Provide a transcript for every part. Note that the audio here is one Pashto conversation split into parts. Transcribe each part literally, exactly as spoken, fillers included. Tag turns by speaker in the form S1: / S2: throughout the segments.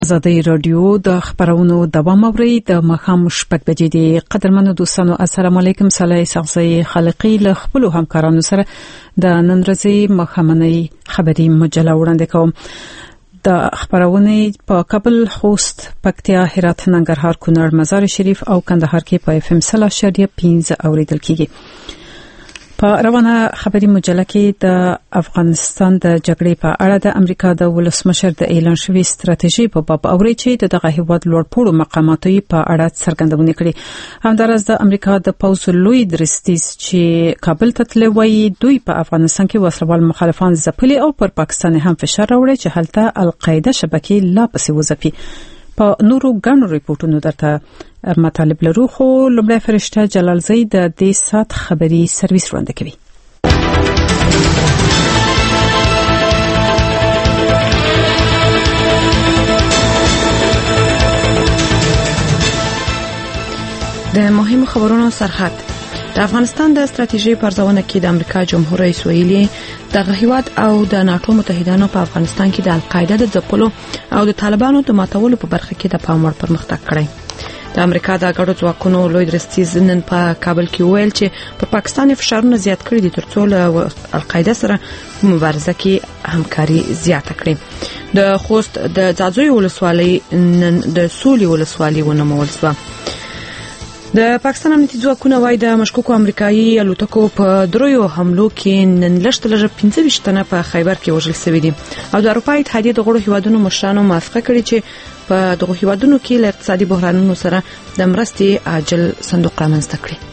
S1: ازادي رادیو د خبرونو دوام اوري د مخام شپږ بجې د قدرمنو دوستانو السلام علیکم صالح سغزي خالقي له خپل همکارانو سره د نن ورځې مخامنۍ خبري مجله وړاندې کوم د خبرونه په کابل خوست پکتیا هرات ننګرهار کونړ مزار شریف او کندهار کې په اف ام صلا شریعه پنځه اوریدل کیږي په روانه خبري مجله کې د افغانستان د جګړې په اړه د امریکا د ولسمشر د اعلان شوی ستراتیژي په باب اوري چې دغه هیواد لوړپوړو مقاماتو په اړه څرګندونه کړې همدارس د امریکا د پوز لوی درستیز چې کابل ته تللی وای دوی په افغانستان کې وسلوال مخالفان ځپلي او پر پاکستان هم فشار راوړي چې هلته القاعده شبکې لا پسې وځپي په نورو غنو ریپورتونو درته مطالب لرو خو لومړی فرشته جلالزی د دې سات خبري سرویس وړاندې کوي
S2: د مهمو خبرونو سرحد د افغانستان د ستراتیژي پرځونه کې د امریکا جمهور رئیس ویلي د هیواد او د ناتو متحدانو په افغانستان کې د القاعده د ځپلو او د طالبانو د ماتولو په برخه کې د پام وړ پرمختګ کړی د امریکا د غړو ځواکونو لوی درستیز نن په کابل کې ویل چې په پاکستان فشارونه زیات کړي دي ترڅو له القاعده سره مبارزه کې همکاري زیاته کړي د خوست د ځاځوي ولسوالۍ نن د سولې ولسوالۍ ونومول شو د پاکستان امنیتي ځواکونه وايي د مشکوکو امریکایي الوتکو په درویو حملو کې نن لږ لږ پنځه ویشت تنه په خیبر کې وژل شوي دي او د اروپا اتحادیې د غړو هیوادونو مشرانو موافقه کړې چې په دغه هیوادونو کې له اقتصادي بحرانونو سره د مرستې عاجل صندوق رامنځته کړي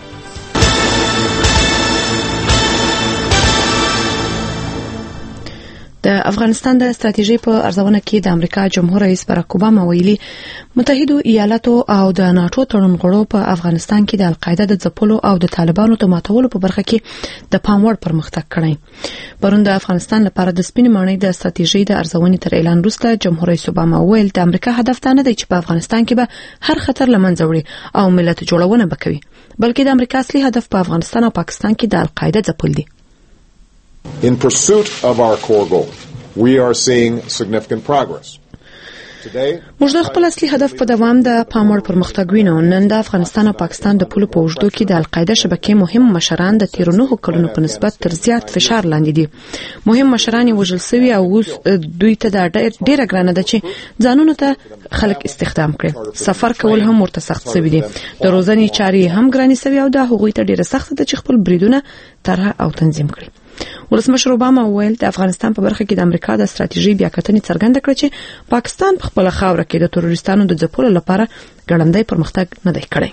S2: د افغانستان د ستراتیژي په ارزونه کې د امریکا جمهور رئیس باراک اوباما ویلي متحده ایالاتو او د ناتو تړونغړو په افغانستان کې د القاعده د ځپلو او د طالبانو د ماتولو په برخه کې د پام وړ پرمختګ کړی پرون د افغانستان لپاره د سپین ماڼۍ د ستراتیژي د ارزونې تر اعلان وروسته جمهور رئیس اوباما ویل د امریکا هدف نه دی چې په افغانستان کې به هر خطر لمنځه وړي او ملت جوړونه وکړي بلکې د امریکا اصلي هدف په افغانستان او پاکستان کې د القاعده ځپل دي
S3: In pursuit of our core goal, we are seeing significant progress.
S2: موږ د خپل اصلي هدف په دوام د پاموړ پرمختګ وینو نن د افغانستان او پاکستان د پولو په وجودو کې د القاعده شبکې مهم مشران د تیر نه کلونو په نسبت تر زیات فشار لاندې دي مهم مشران وژل شوي او اوس دوی ته د ډیره ګرانه ده چې ځانونو ته خلک استخدام کړي سفر کول هم ورته سخت شوی دي د روزنې چارې هم ګرانې شوی او د هغوی ته ډیره سخت ده چې خپل بریدونه طرح او تنظیم کړي ولسمشر اوباما ویل د افغانستان په برخه کې د امریکا د ستراتیژي بیاکتنې څرګنده کړې چې پاکستان په خپل خاوره کې د تروریستانو د ځپلو لپاره ګړندی پرمختګ نه دی کړی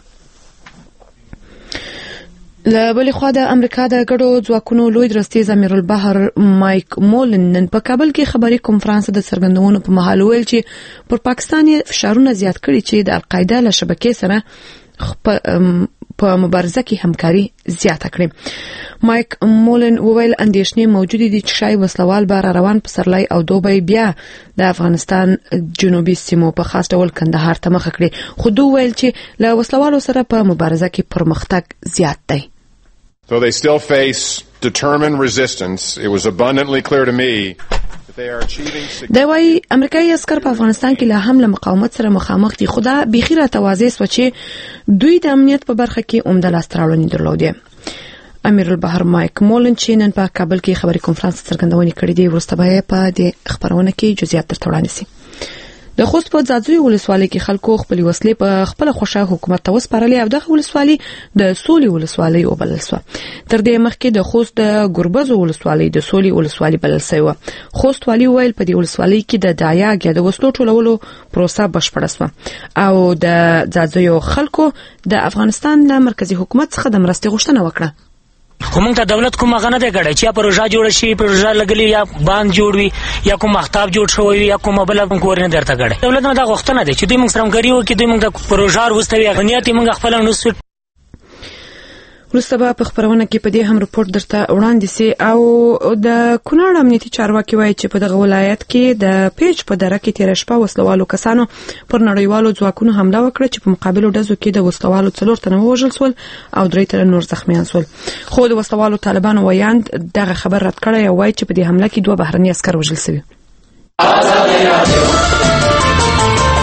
S2: له بلې خوا د امریکا د غړو ځواکونو لوی درستیز امیر البحر مایک مولن نن په کابل کې خبري کنفرانس د څرګندونو په محل ویل چې پر پاکستان فشارونه زیات کړي چې د القاعده له شبکې سره په مبارزه کې همکاري زیاته کړي مایک مولن وویل اندېښنې موجوده دي چې شای وسلوال بار روان په سرلای او دوبۍ بیا د افغانستان جنوبي سیمو په خاص ډول کندهار ته مخ کړي خو دوی ویل چې له وسلوالو سره په مبارزه کې پرمختګ زیات دی
S3: So they still face determined resistance. It was abundantly clear to me
S2: دا وايي امریکایي عسكر په افغانستان کې له حمله مقاومت سره مخامخ دي خو دا بخیره توازی سو چې دوی د امنیت په برخه کې عمده لاستراوړنې درلودې امیر البحر مایک مولن چې نن په کابل کې خبري کنفرانس څرګندونې کړې دي ورسته به په دې خبرونه کې جزئیات تر وړاندې شي د خوست په ځاځوي ولسوالۍ کې خلکو خپل وسلې په خپل خوښه حکومت ته وسپارلې او دغه ولسوالۍ د سولې ولسوالۍ وبلل شو تر دې مخکې د خوست د ګربز ولسوالۍ د سولې ولسوالۍ بلل شوی خوست والی ویل په دې ولسوالۍ کې د دایاګ د وسلو ټولولو پروسه بشپړه شوه او د ځاځوي خلکو د افغانستان د مرکزی حکومت څخه د مرستې غوښتنه وکړه
S4: کوم ته دولت کومه غنه ده غړې چې پروژه جوړ شي پروژه لګلی یا باند جوړوي یا کوم مختاب جوړ شوی یا کوم بل کورنه درته غړې دولت نه دا غوښتنه ده چې دوی موږ سره غړي وو کې دوی موږ د پروژه ورستوي غنیات موږ خپل نو
S2: وروسته په خبرونه کې په دې هم رپورت درته وړاندې سي او د کونړ امنیتي چارواکي وایي چې په دغه ولایت کې د پیج په دره کې تیر شپه وسلوالو کسانو پر نړیوالو ځواکونو حمله وکړه چې په مقابل ډزو کې د وسلوالو څلور تنه وژل شول او درې تنه نور زخمیان شول خو د وسلوالو طالبانو وایاند دغه خبر رد کړی او وایي چې په دې حمله کې دوه بهرني عسكر وژل شوي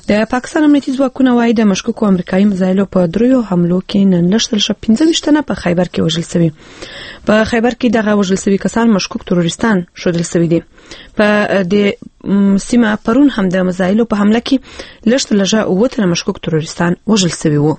S2: د پاکستان امنیتي ځواکونه وايي د مشکوکو امریکایي میزایلو په دریو حملو کې نن لږ تر پنځه ویشت تنه په خیبر کې وژل شوي. په خیبر کې دغه وژل شوي کسان مشکوک تروریستان شودل شوي دي. په د سیمه پرون هم د میزایلو په حمله کې لږ تر لږه اووه تنه مشکوک تروریستان وژل شوي وو.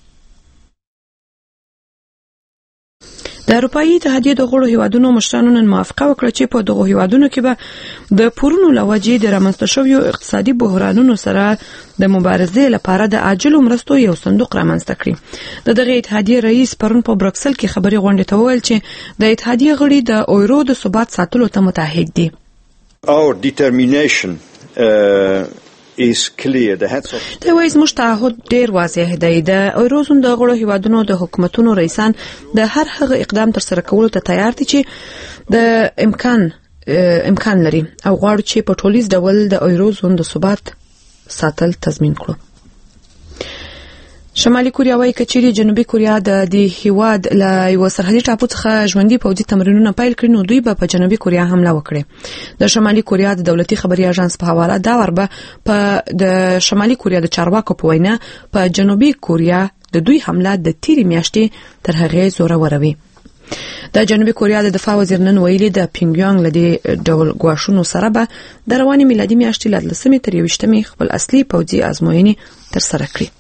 S2: د اروپאי اتحادیې د غړو هیوادونو مشرانو نن موافقه وکړه چې په دغه هیوادونو کې به د پورونو لوجې د رامنځته شویو اقتصادي بحرانونو سره د مبارزې لپاره د عاجلو مرستو یو صندوق رامنځته کړي. د دغه اتحادیې رئیس پرون په برکسل کې خبري غونډه ته وویل چې د اتحادیې غړي د اورو د ثبات ساتلو ته متحد دي.
S5: Our determination uh, is clear. The heads of
S2: د وایز مشتاهد ډیر واضح دی. د اورزون د غړو هیوادونو د حکومتونو رئیسان د هر هغه اقدام تر سره کولو ته تیار دي چې د امکان امکان لري او غواړي چې په ټولیز ډول د اورزون د ثبات ساتل تضمین کړي. شمالي کوریا وايي چې جنوبي کوریا د دې هیواد له یو سرحدي ټاپو څخه ژوندۍ پوځي تمرینونه پیل کړي نو دوی به په جنوبي کوریا حمله وکړي. د شمالي کوریا د دولتي خبري اژانس په حواله دا وربه په د شمالي کوریا د چارواکو په وینا په جنوبي کوریا د دوی حمله د تیری میاشتې تر هغه زوره وروي. د جنوبي کوریا د دفاع وزیر نن ویلي د پینګیانګ لدی ډول غواښونو سره به د رواني میلادي میاشتې له لسمې تر یوویشتمې خپل اصلي پوځي ازموینې تر سره کړي.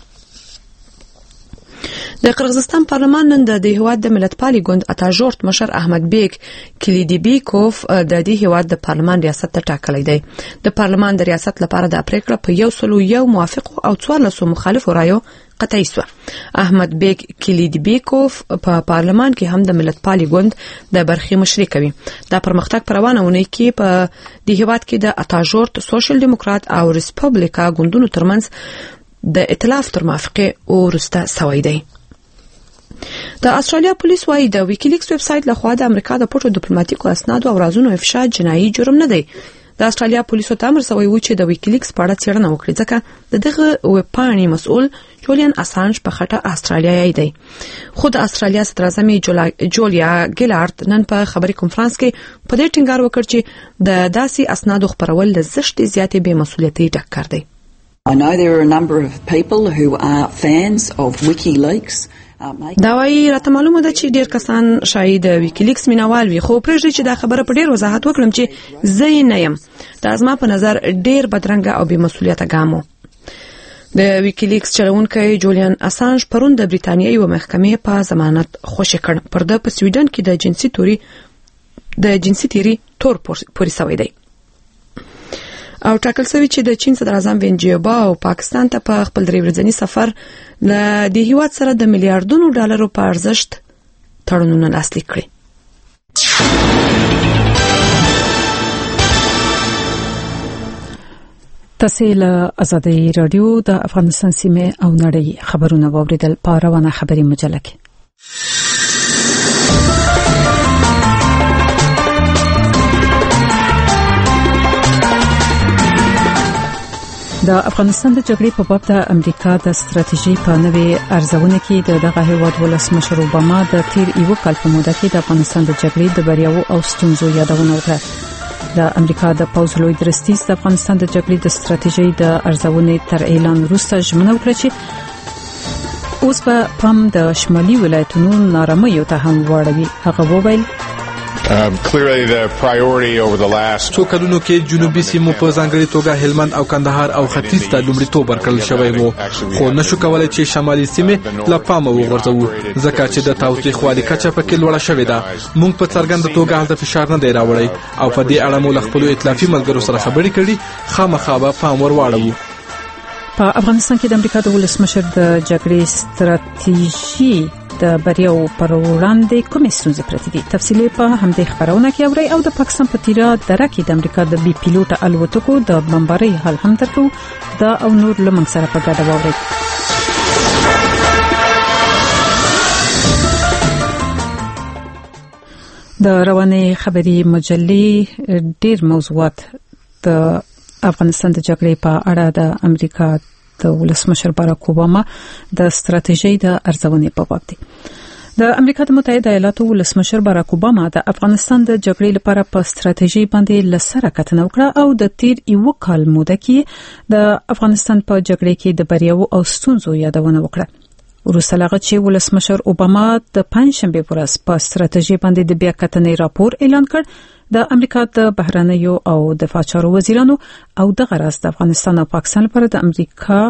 S2: د قرغیزستان پارلمان نن د هیواد د ملتپالي ګوند اتاژورت مشر احمد بیگ کلیدیبیکوف د دې هیواد د پارلمان ریاست ته ټاکلی دی. د پارلمان د ریاست لپاره د پریکړه په یو سلو یو موافق او څوارلس مخالف رایو قطعي شو. احمد بیگ کلیدیبیکوف په پارلمان کې هم د ملتپالي ګوند د برخې مشري کوي. دا پرمختګ په روانه ونی کې په دې هیواد کې د اتاژورت سوشل دیموکرات او ریسپبلیکا ګوندونو ترمنځ د ائتلاف تر موافقه ورسته سوی دی. د استرالیا پولیس وايي د ویکیلیکس ویب سټ لخوا د امریکا د پټو ډیپلوماټیکو اسنادو او رازونو افشا جنایي جرم نه دی. د استرالیا پولیسو ته امر شوی و چې د ویکیلیکس په اړه څېړنه وکړي ځکه د دغه ویب پاڼې مسؤل جولیان اسانج په خټه استرالیایي دی. خو د استرالیا صدر اعظم جولیا ګیلارد نن په خبري کنفرانس کې په دې ټینګار وکړ چې د داسې اسنادو خپرول د زشتې زیاتې بې مسؤلیتۍ ډک کار دی.
S6: I know there are a number of people who are fans of WikiLeaks.
S2: دا وايي راته معلومه ده چې ډیر کسان شاید ویکیلیکس مینوال وي خو پرېږدي چې دا خبره په ډیر وضاحت وکړم چې زه یې نه یم. دا زما په نظر ډیر بدرنګه او بې مسؤلیته ګام و. د ویکیلیکس چلوونکی جولیان اسانج پرون د بریتانیا یو محکمې په ضمانت خوشی کړ. پر د په سویډن کې د جنسي توري د جنسي تیری تور پوري شوی دی او ټاکل شوی چې د چین صدر اعظم وین جیوباو پاکستان ته په خپل درې ورځني سفر له د هیواد سره د میلیارډونو ډالرو په ارزښت تړونونه لاسلیک کړي.
S1: تاسو له آزادۍ رادیو د افغانستان سیمه او نړۍ خبرونه واوریدل په روانه خبري مجله کې. د افغانستان د جګړې په باب د امریکا د ستراتیژي په نوې ارزونه کې د دغه هیواد ولسمشر اوباما د تیر یو کال په موده کې د افغانستان د جګړې د بریاوو او ستونزو یادونه وکړه. د امریکا د پوځ لوی درستیز د افغانستان د جګړې د ستراتیژي د ارزونې تر اعلان وروسته ژمنه وکړه چې اوس په پام د شمالي ولایتونو نارامۍ ته هم واړوي. هغه وویل
S7: Um, clearly the priority over the last
S8: څو کلونو کې جنوبي سیمو په ځانګړي توګه هلمند او کندهار او ختیځ ته لومړیتوب ورکړل شوی وو خو نشو کولای چې شمالي سیمې له پامه وغورځوو ځکه چې د تاوتریخوالي کچه پکې لوړه شوې ده. موږ په څرګنده توګه هلته فشار نه دی راوړی او په دې اړه مو له خپلو ائتلافي ملګرو سره خبرې کړي خامخا به پام ور واړوو.
S1: په افغانستان کې د امریکا د ولسمشر د جګړې ستراتیژي د بریاو پر وړاندې کومې ستونزې پرتې دي؟ تفصیلي په همدې خبرونه کې اوري او د پاکستان په تیرا دره کې د امریکا د بي پیلوټ الوتکو د بمبارۍ حال هم درکو دا او نور لمنګ سره په ګډه واوري. د رواني خبري مجلې ډېر موضوعات د افغانستان د جګړې په اړه د امریکا د ولسمشر باراک اوباما د ستراتیژي د ارزونې په باب دي. د امریکا د متحده ایالاتو ولسمشر باراک اوباما د افغانستان د جګړې لپاره په ستراتیژي باندې لسره کتنه وکړه او د تیر یو کال موده کې د افغانستان په جګړې کې د بریاو او ستونزو یادونه وکړه. وروسته هغه چې ولسمشر اوباما د پنځشنبه په ورځ په ستراتیژي باندې د بیا کتنې راپور اعلان کړ، د امریکا د بهرنیو او دفاع چارو وزیرانو او د غرض د افغانستان او پاکستان لپاره د امریکا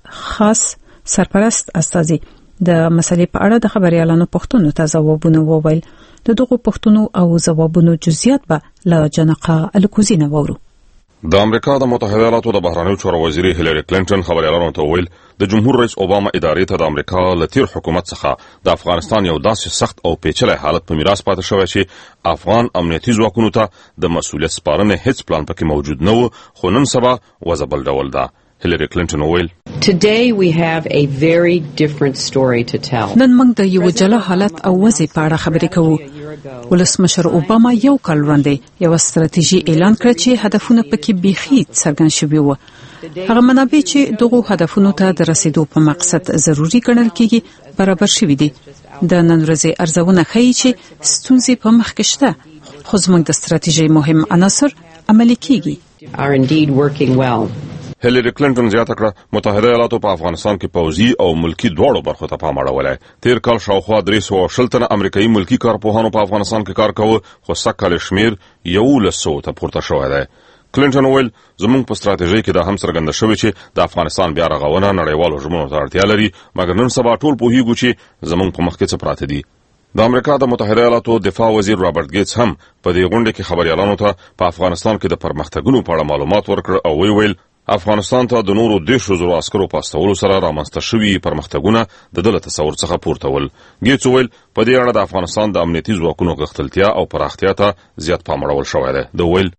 S1: خاص سرپرست استازي د مسلې په اړه د خبريالانو پوښتنو ته ځوابونه وویل. د دغو پوښتنو او ځوابونو جزئیات به له جنقه الکوزي نه وورو.
S9: د امریکا د متحده ایالاتو د بهرنیو چارو وزیر هیلری کلینټن خبريالانو ته ویل د جمهور رئیس اوباما ادارې ته د امریکا لتیر حکومت څخه د افغانستان یو داسې سخت او پیچلي حالت په میراث پاتې شوی چې افغان امنیتي ځواکونو ته د مسؤلیت سپارنې هیڅ پلان پکې موجود نه و، خو نن سبا وضع بل ډول ده. هیلری کلینټن ویل
S10: Today we have a very different story to tell.
S1: نن موږ د یو جلا حالت او وضع په اړه خبرې کوو. ولسمشر اوباما یو کال وړاندې یو ستراتیژي اعلان کړ چې هدفونه پکې بيخي څرګند شوي وو. هغه منابع چې دغه هدفونو ته د رسیدو په مقصد ضروری ګڼل کیږي برابر شوي دي. د نن ورځې ارزونه ښیي چې ستونزې په مخ کې شته، خو زموږ د ستراتیژي مهم عناصر عملي کیږي.
S10: Are indeed working well.
S9: هیلری کلینټن زیاته کړه متحده ایالاتو په افغانستان کې پوځي او ملکی دواړو برخو ته پام اړولی. تیر کال شاوخوا درې سوه شل تنه امریکایي ملکی کارپوهانو په افغانستان کې کار کاوه، خو سږکال شمیر یولس سوه ته پورته شوی دی. کلینټن ویل زموږ په ستراتیژۍ کې دا هم څرګنده شوې چې د افغانستان بیا رغونه نړیوالو ژمنو ته اړتیا لري، مګر نن سبا ټول پوهیږو چې زموږ په مخ کې څه پراته دي. د امریکا د متحده ایالاتو دفاع وزیر رابرټ ګیټس هم په دې غونډه کې خبريالانو ته په افغانستان کې د پرمختګونو په اړه معلومات ورکړ او وی ویل افغانستان ته د نورو دیشو زرو عسکرو په استولو سره رامنځته شوي پرمختګونه د دله تصور څخه پورته ول. ګیټس ویل په دې اړه د افغانستان د امنیتي ځواکونو غښتلتیا او پراختیا ته زیات پام اړول شوی دی. د ویل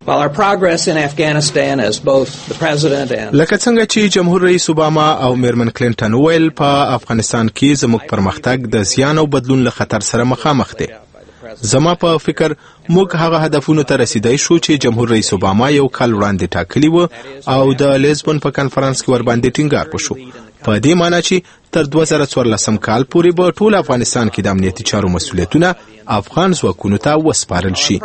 S8: لکه څنګه چې جمهور رئیس اوباما او میرمن کلینټن ویل په افغانستان کې زموږ پرمختګ د زیان او بدلون له خطر سره مخامخ دی. زما په فکر موږ هغه هدفونو ته رسیدای شو چې جمهور رئیس اوباما یو کال وړاندې ټاکلي و او د لیزبون په کانفرنس کې ور باندې ټینګار وشو، په دې معنی چې تر دوه زره څوارلسم کال پورې به ټول افغانستان کې د امنیتي چارو مسؤلیتونه افغان ځواکونو ته وسپارل شي.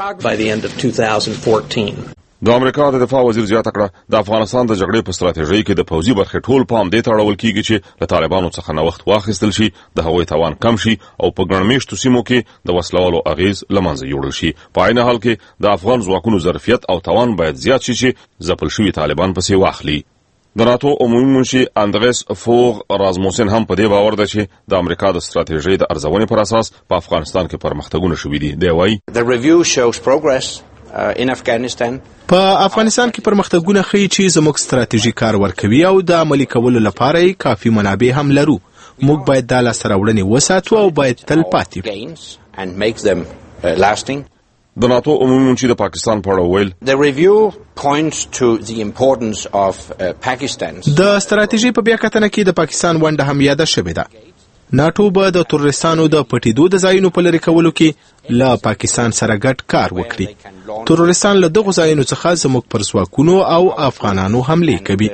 S9: د امریکا د دفاع وزیر زیاته کړه د افغانستان د جګړې په ستراتیژۍ کې د پوځي برخې ټول پام دې ته اړول کیږي چې له طالبانو څخه نوښت واخیستل شي، د هغوی توان کم شي او په ګڼمېشتو سیمو کې د وسلوالو اغیز له منځه یوړل شي. په عین حال کې د افغان ځواکونو ظرفیت او توان باید زیات شي چې ځپل شوي طالبان پسې واخلي. د ناتو عمومي منشي اندریس فوغ رازموسن هم په دې باور ده چې د امریکا د ستراتیژۍ د ارزونې پر اساس په افغانستان کې پرمختګونه شوي دي. دی وايي
S11: The review shows progress uh, in Afghanistan.
S8: په افغانستان کې پرمختګونه ښیي چې زموږ ستراتیژي کار ورکوي او د عملي کولو لپاره یې کافي منابع هم لرو. موږ باید دا لاسته راوړنې وساتو او باید تل پاتې
S11: وي.
S9: د ناتو عمومي منشي د پاکستان په اړه ویل
S11: The review points to the importance of uh, Pakistan.
S8: د ستراتیژي په بیا کتنه کې د پاکستان ونډه هم یاده شوې ده. ناتو به د تروریستانو د پټېدو د ځایونو په لرې کولو کې له پاکستان سره ګډ کار وکړي. تروریستان له دغو ځایونو څخه زموږ پر ځواکونو او افغانانو حملې کوي.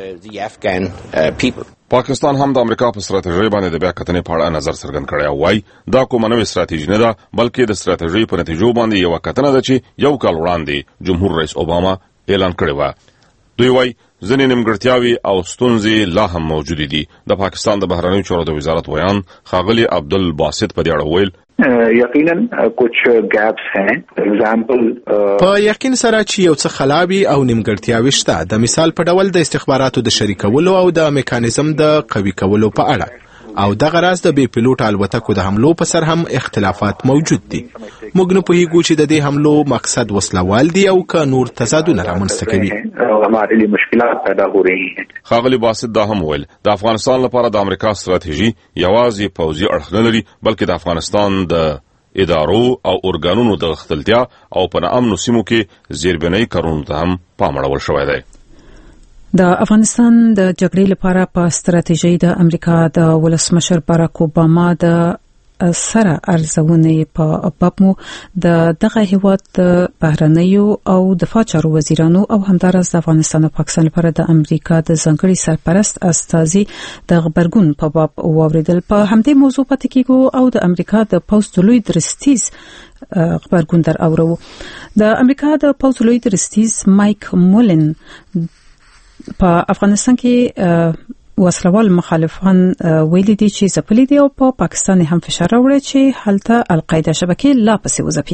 S9: پاکستان هم د امریکا په ستراتیژۍ باندې د بیا کتنې په اړه نظر څرګند کړی او وايي دا کومه نوې ستراتیژي نه ده، بلکې د ستراتیژۍ په نتیجو باندې یو کتنه ده چې یو کال وړاندې جمهور رئیس اوباما اعلان کړی و. دوی وايي ځینې نیمګړتیاوې او ستونزې لا هم موجودې دي. د پاکستان د بهرنیو چارو د وزارت ویان ښاغلي عبدالباسط په دې اړه ویل
S12: یقینا کچھ گیپس ہیں. اگزامپل
S8: په یقین سره چې یو څه خلابي او نیمګړتیاوې شته، د مثال په ډول د استخباراتو د شریکولو او د میکانیزم د قوي کولو په اړه او د غراض د بي پيلوټ الوتکو د حملو په سر هم اختلافات موجود دي. موږ نه پوهیږو چې د دې حملو مقصد وسلوال دي او که نور تضادونه رامنځته کوي.
S12: हमारे लिए मुश्किलात पैदा हो रही हैं.
S9: خاغلی باسط دا هم ویل د افغانستان لپاره د امریکا ستراتیژي یوازې پوځي اړخ نه لري، بلکې د افغانستان د ادارو او ارګانونو د غښتلتیا او په ناامنو سیمو کې زیربنای کارونو ته هم پام اړول شوی دی.
S1: د افغانستان د جګړې لپاره په ستراتیژۍ د امریکا د ولسمشر باراک اوباما د سره ارزونه په باب مو د دغه هیواد د بهرنیو او دفاع چارو وزیرانو او همدارس د افغانستان او پاکستان لپاره د امریکا د ځانګړي سرپرست استازي د خبرګون په باب واوریدل. په همدې موضوع پاتې کیږو او د امریکا د پوسټ لوی درستیز خبرګون در اورو. د امریکا د پوسټ لوی درستیز مایک مولن په افغانستان کې وسلوال مخالفان ویلي دي چې ځپلي دي او په پاکستان هم فشار راوړي چې هلته القاعده شبکې لا پسې وځپي.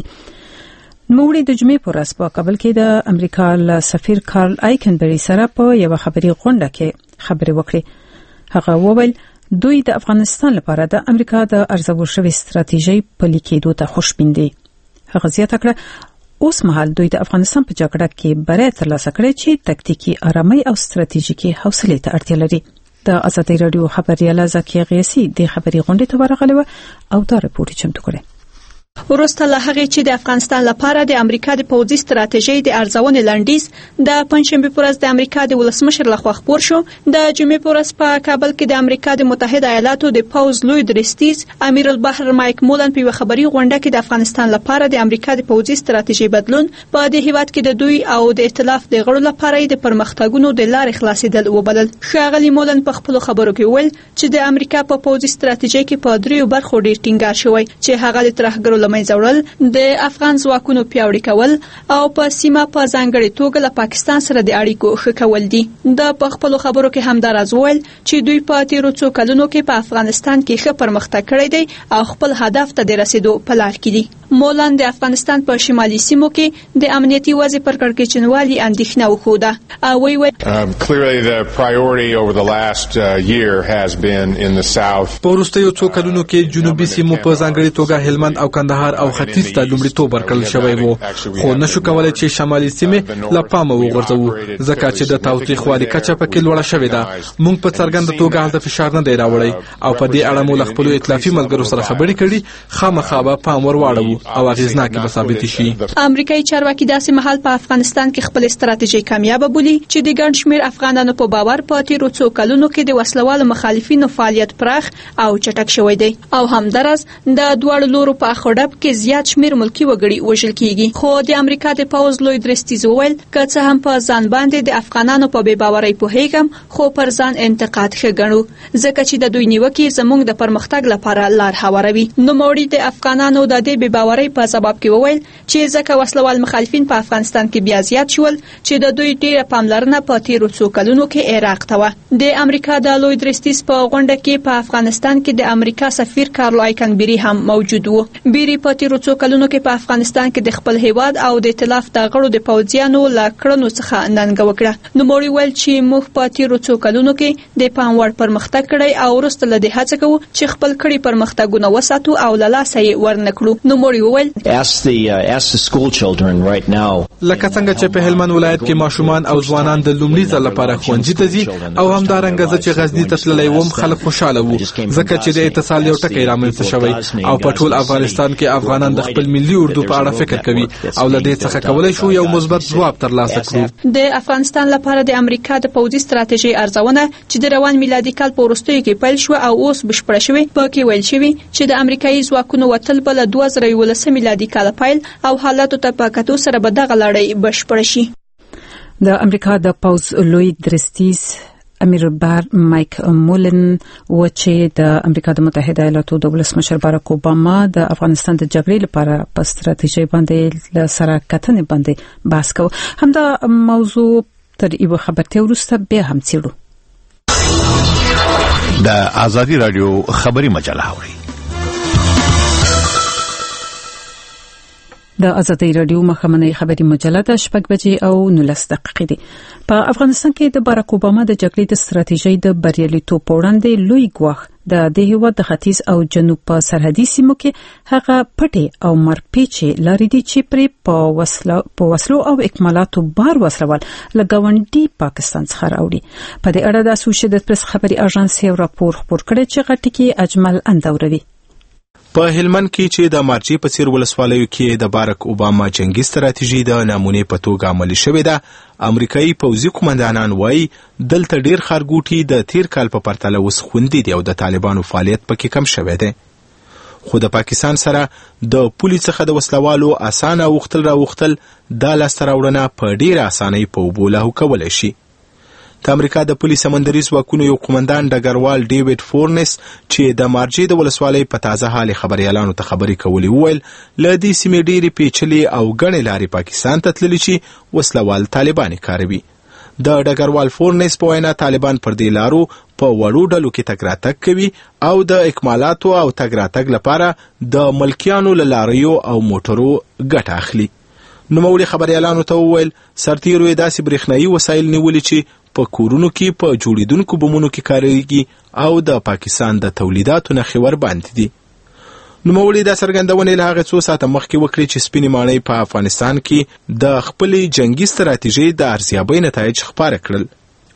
S1: نوړي د جمعې پر ورځ په کابل کې د امریکا ل سفیر کارل آیکنبری سره په یو خبري غونډه کې خبرې وکړې. هغه وویل دوی د افغانستان لپاره د امریکا د ارزول شوی ستراتیژي په لیکېدو ته خوشبین دي. هغه زیاته کړه اوس مهال دوی د افغانستان په جګړه کې بری ترلاسه کړی چې تکتیکي آرامي او ستراتیژیکي حوصله ته اړتیا لري. د ازادي رادیو خبرياله زکیه غیسی د خبري غونډې ته ورغله او دا راپور چمتو کړي.
S13: وروسته له هغې چې د افغانستان لپاره د امریکا د پوځي ستراتیژۍ د ارزونې لنډیز د پنځشنبې په ورځ د امریکا د ولسمشر لخوا خپور شو، د جمعې په ورځ په کابل کې د امریکا د متحده ایالاتو د پوځ لوی درستیز امیر البحر مایک مولن په یو خبري غونډه کې د افغانستان لپاره د امریکا د پوځي ستراتیژۍ بدلون په دې هیواد کې د دوی او د ائتلاف د غړو لپاره د پرمختګونو د لارې خلاصېدل وبلل. ښاغلي مولن په خپل خبرو کې وویل چې د امریکا په پوځي ستراتیژۍ کې په دریو برخو ډېر ټینګار شوی چې هغه د ترهګرو لمنځه وړل، د افغان ځواکونو پیاوړي کول او په سیمه په ځانګړي توګه له پاکستان سره د اړیکو ښه کول دي. د په خپل خبرو کې هم دا راز وویل چې دوی په تیرو څو کلونو کې په افغانستان کې ښه پرمختګ کړی دی او خپل هدف ته د رسیدو په لار کې دي. مولن د افغانستان په شمالي سیمو کې د امنیتي وضع پر کړکېچنوالي اندېښنه وښوده او وی وی
S7: clearly the priority over the last uh, year has been in the south.
S8: په وروستیو څو کلونو کې جنوبي سیمو په ځانګړي توګه هلمند او کندهار او ختیځ ته لومړیتوب ورکړل شوی وو، خو نشو کولای چې شمالي سیمې له پامه وغورځوو ځکه چې د تاوتریخوالي کچه پکې لوړه شوې ده. موږ په څرګنده توګه هلته فشار نه دی راوړی او په دې اړه مو له خپلو ائتلافي ملګرو سره خبرې کړي، خامخا به پام ور واړو او اغېزناکې به ثابتې شي.
S13: امریکایي چارواکي داسې مهال په افغانستان کې خپل ستراتیژي کامیابه بولي چې د ګڼ شمېر افغانانو په باور په تیرو څو کلونو کې د وسلوالو مخالفینو فعالیت پراخ او چټک شوی دی او همدارس د دواړو لورو په اخوډب کې زیات شمېر ملکی وګړي وژل کیږي. خو د امریکا د پوز لوی درستیز وویل که څه هم په ځان باندې د افغانانو په بې باورۍ پوهیږم خو پر ځان انتقاد ښه ګڼو ځکه چې د دوی نیوکې زموږ د پرمختګ لپاره لار هواروي. نوموړي د افغانانو د دې بې باورۍ په سبب کې وویل چې ځکه وسلوال مخالفین په افغانستان کې بیا زیات شول چې د دوی ډیره پاملرنه په تیرو څو کلونو کې عراق ته وه. د امریکا د لوی درستیز په غونډه کې په افغانستان کې د امریکا سفیر کارل آیکنبری هم موجود و. بیری په تیرو څو کلونو کې په افغانستان کې د خپل هیواد او د ائتلاف د غړو د پوځیانو له کړنو څخه ننګه وکړه. نوموړي ویل چې موږ په تیرو څو کلونو کې د پام وړ پرمختګ کړی او وروسته له دې هڅه کوو چې خپل کړي پرمختګونه وساتو او له لاسه یې ورنکړو. نوموړي وویل
S8: لکه څنګه چې په هلمند ولایت کې ماشومان او ځوانان د لومړي ځل لپاره ښوونځي ته ځي او همدارنګه زه چې غزني ته تللی وم خلک خوشاله وو ځکه چې د اتصال یو ټکی رامنځته شوی او په ټول افغانستان کې افغانان د خپل ملي اردو په اړه فکر کوي او له دې څخه کولای شو یو مثبت ځواب ترلاسه کړو.
S13: د افغانستان لپاره د امریکا د پوځي ستراتیژۍ ارزونه چې د روان میلادي کال په وروستیو کې پیل شو او اوس بشپړه شوې په کې ویل شوی چې د امریکایي ځواکونو وتل بل دوه زره یولسم میلادي کال پیل او حالاتو ته په کتو سره به دغه لړۍ بشپړه شي.
S1: د امریکا د پوځ لوی درستیز امیر البحر مایک مولن و چې د امریکا د متحده ایالاتو د ولسمشر باراک اوباما د افغانستان د جګړې لپاره په ستراتیژۍ باندې سره کتنې باندې بحث کوي. همدا موضوع تر یو خبرته وروسته بیا هم څېړو.
S14: د ازادي رادیو خبري مجله اوري.
S1: د ازادي رادیو مخمنۍ خبري مجله د شپږ بجې او نولس دقیقې دي. په افغانستان کې د باراک اوباما د جګړې د ستراتیژۍ د بریالیتوب په وړاندې لوی ګواښ د دې هیواد د ختیځ او جنوب په سرحدي سیمو کې هغه پټې او مرپیچې لارې دي چې پرې په وسلو په وسلو او اکمالاتو بار وسلوال لګاونډي پاکستان څخه راوړي. په دې اړه د اسوسییټډ پریس خبري اژانس یو راپور خپور کړی چې غټي کې اجمل اندوروي.
S15: په هلمند کې چې د مارچې په څیر ولسوالیو کې د باراک اوباما جنگي ستراتیژي د نمونې په توګه عملي شوې ده، امریکایي پوځي قومندانان وایي دلته ډیر ښارګوټي د تیر کال په پرتله اوس خوندي دي او د طالبانو فعالیت پکې کم شوی دی. خو د پاکستان سره د پولي څخه د وسلوالو اسانه وختل را وختل د لاسته راوړنه په ډیره اسانۍ په اوبو لاهو کولی شي. د امریکا د پولي سمندري ځواکونو یو قومندان ډګروال ډیوډ فورنس چې د مارجې د ولسوالۍ په تازه حال خبريالانو ته خبرې کولې وویل له دې سیمې ډېرې پیچلې او ګڼې لارې پاکستان ته تللي چې وسلوال طالبان کاروي. د ډګروال فورنس په وینا طالبان پر دې لارو په وړو ډلو کې تګ راتګ کوي او د اکمالاتو او تګ راتګ لپاره د ملکیانو له لاریو او موټرو ګټه اخلي. نوموړي خبريالانو ته وویل سرتیرو یې داسې برېښنایي وسایل نیولي چې په کورونو کې په جوړیدونکو بمونو کې کاریږي او د پاکستان د تولیداتو نه خبر باندې دي. نوموړي دا څرګندونې له هغه څو ساعته مخکې وکړې چې سپینې ماڼۍ په افغانستان کې د خپلې جنگي ستراتیژۍ د ارزیابۍ نتایج خپاره کړل.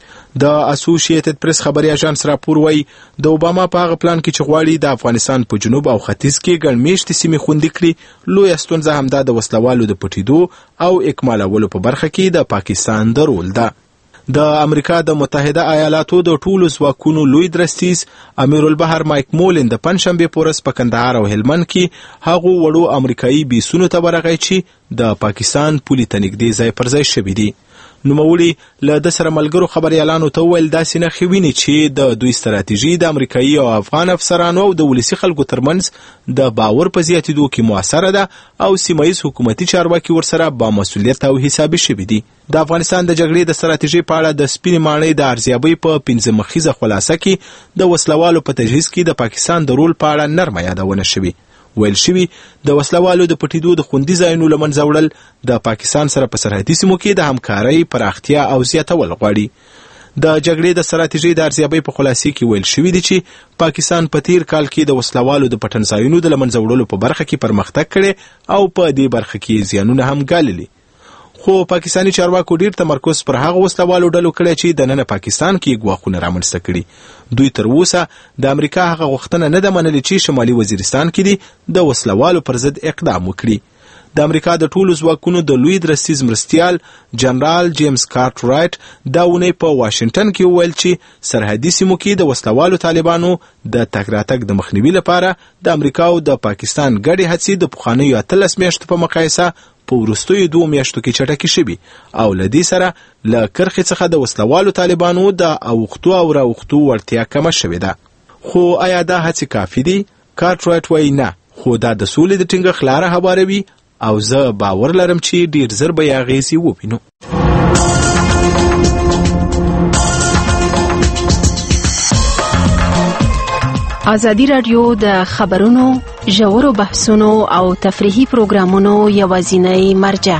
S15: د اسوسییټډ پریس خبري اژانس راپور وایي د اوباما په هغه پلان کې چې غواړي د افغانستان په جنوب او ختیځ کې ګڼ میشتې سیمې خوندي کړي لویه ستونزه همدا د وسلوالو د پټېدو او اکمالولو په برخه کې د پاکستان د رول ده. د امریکا د متحده ایالاتو د ټولو ځواکونو لوی درستیز امیر البحر مایک مولن د پنځشنبې په ورځ په کندهار او هلمند کې هغو وړو امریکایي بیسونو ته ورغی چې د پاکستان پولي ته نږدې ځای پر ځای شوي دي. نوموړي له د سره ملګرو خبريالانو ته وویل داسې نښې ویني چې د دوی ستراتیژي د امریکایي او افغان افسرانو او د ولسي خلکو ترمنځ د باور په زیاتېدو کې موثره ده او سیمهیز حکومتي چارواکي ورسره با مسؤلیت او حسابي شوي دي. د افغانستان د جګړې د ستراتیژۍ په اړه د سپینې ماڼۍ د ارزیابۍ په پنځه مخیزه خلاصه کې د وسلوالو په تجهیز کې د پاکستان د رول په اړه نرمه یادونه شوې. ویل شوي د وسلوالو د پټېدو د خوندي ځایونو له منځه وړل د پاکستان سره په سرحدي سیمو کې د همکارۍ پراختیا او زیاتول غواړي. د جګړې د ستراتیژۍ د ارزیابۍ په خلاصې کې ویل شوي دي چې پاکستان په تیر کال کې د وسلوالو د پټن ځایونو د له منځه وړلو په برخه کې پرمختګ کړی او په دې برخه کې زیانونه هم ګاللي. خو پاکستانی چارواکو ډیر تمرکز پر هغه وسلوالو ډلو کړی چې د نن پاکستان کې ګواښونه رامنځته کړي. دوی تر اوسه د امریکا هغه غوښتنه نه ده منلې چې شمالي وزیرستان کې دي د وسلوالو پر ضد اقدام وکړي. د امریکا د ټولو ځواکونو د لوی درستیز مرستیال جنرال جیمز کارټ رایټ دا ونې په واشنگټن کې وویل چې سرحدي سیمو کې د وسلوالو طالبانو د تګ راتګ د مخنیوي لپاره د امریکا او د پاکستان ګډې هڅې د پخوانیو اتلس میاشتو په مقایسه په وروستیو دوه میاشتو کې چټکې شوي او له دې سره له کرښې څخه د وسلوالو طالبانو د اوښتو او راوښتو وړتیا کمه شوې ده. خو آیا دا هڅې کافي دي؟ کارټ رایټ وایي نه، خو دا د سولې د ټینګښت لاره هواروي او زه باور لرم چې ډیر زر به یې اغېزې ووینو.
S16: ازادي راډیو د خبرونو ژورو بحثونو او تفریحي پروګرامونو یوازینی مرجع.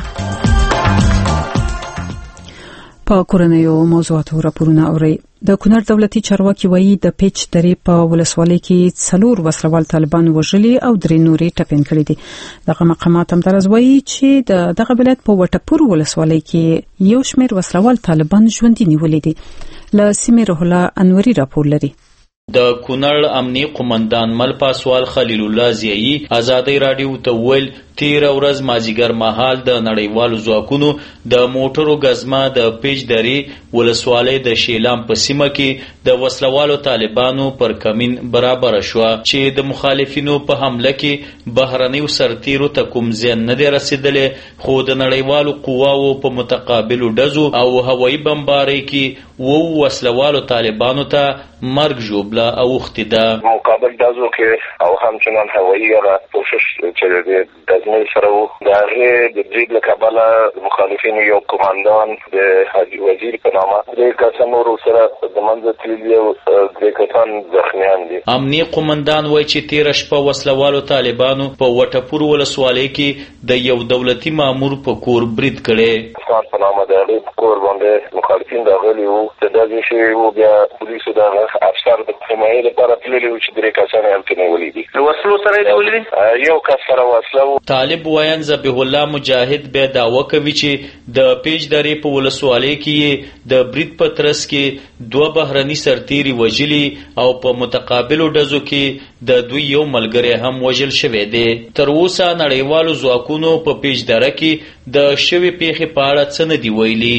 S1: په کورنیو موضوعاتو راپورونه اوري. د کونړ دولتي چارواکي وایي د پیچ درې په ولسوالۍ کې څلور وسلوال طالبان وژلي او درې نورې ټپین کړي دي. دغه مقامات هم درز وایي چې د دغه ولایت په وټپور ولسوالۍ کې یو شمېر وسلوال طالبان ژوندي نیولي دي. له سیمې روح الله انوري راپور لري.
S17: د کونړ امني قومندان مل پاسوال خلیل الله زیایی ازادي رادیو ته ویل تیر ورځ مازیګر مهال د نړیوالو ځواکونو د موټرو غزما د پیج درې ولسوالۍ د شیلام په سیمه کې د وسلوالو طالبانو پر کمین برابر شو چې د مخالفینو په حمله کې بهرنیو سرتیرو ته کوم زیان نه دی رسیدلې، خو د نړیوالو قواو په متقابلو ډزو او هوایي بمبارۍ کې وو وسلوالو طالبانو ته مرګ جوړه او وختیده.
S18: مقابل ډزو کې او همچنان هوایي را کوشش چې د دزمل سره وو د هغې د برید له کبله مخالفینو یو قومندان د حاجي وزیر په نامه درې کسه نور سره د منځه تللي او درې کسان زخمیان دي.
S17: امني قومندان وایي چې تېره شپه وسلوالو طالبانو په وټپور ولسوالۍ کې د یو دولتي مامور په کور برید کړی.
S18: خان په نامه د هغې په کور باندې مخالفین راغلي وو، د ډزې شوي وو. بیا پولیسو د افسر د حمایې لپاره تللي وو چې درې کسان یې هلته نیولي دي.
S17: له وسلو سره یې نیولي دي؟
S18: یو کس سره وسله وو.
S17: طالب ویان ذبیح الله مجاهد بیا دعوه کوي چې د پیج درې په ولسوالۍ کې د برید په ترڅ کې دوه بهرني سرتیري وژلي او په متقابلو ډزو کې د دوی یو ملګری هم وژل شوی دی. تر اوسه نړیوالو ځواکونو په پیج دره کې د شوې پیښې په اړه څه نه دي ویلي.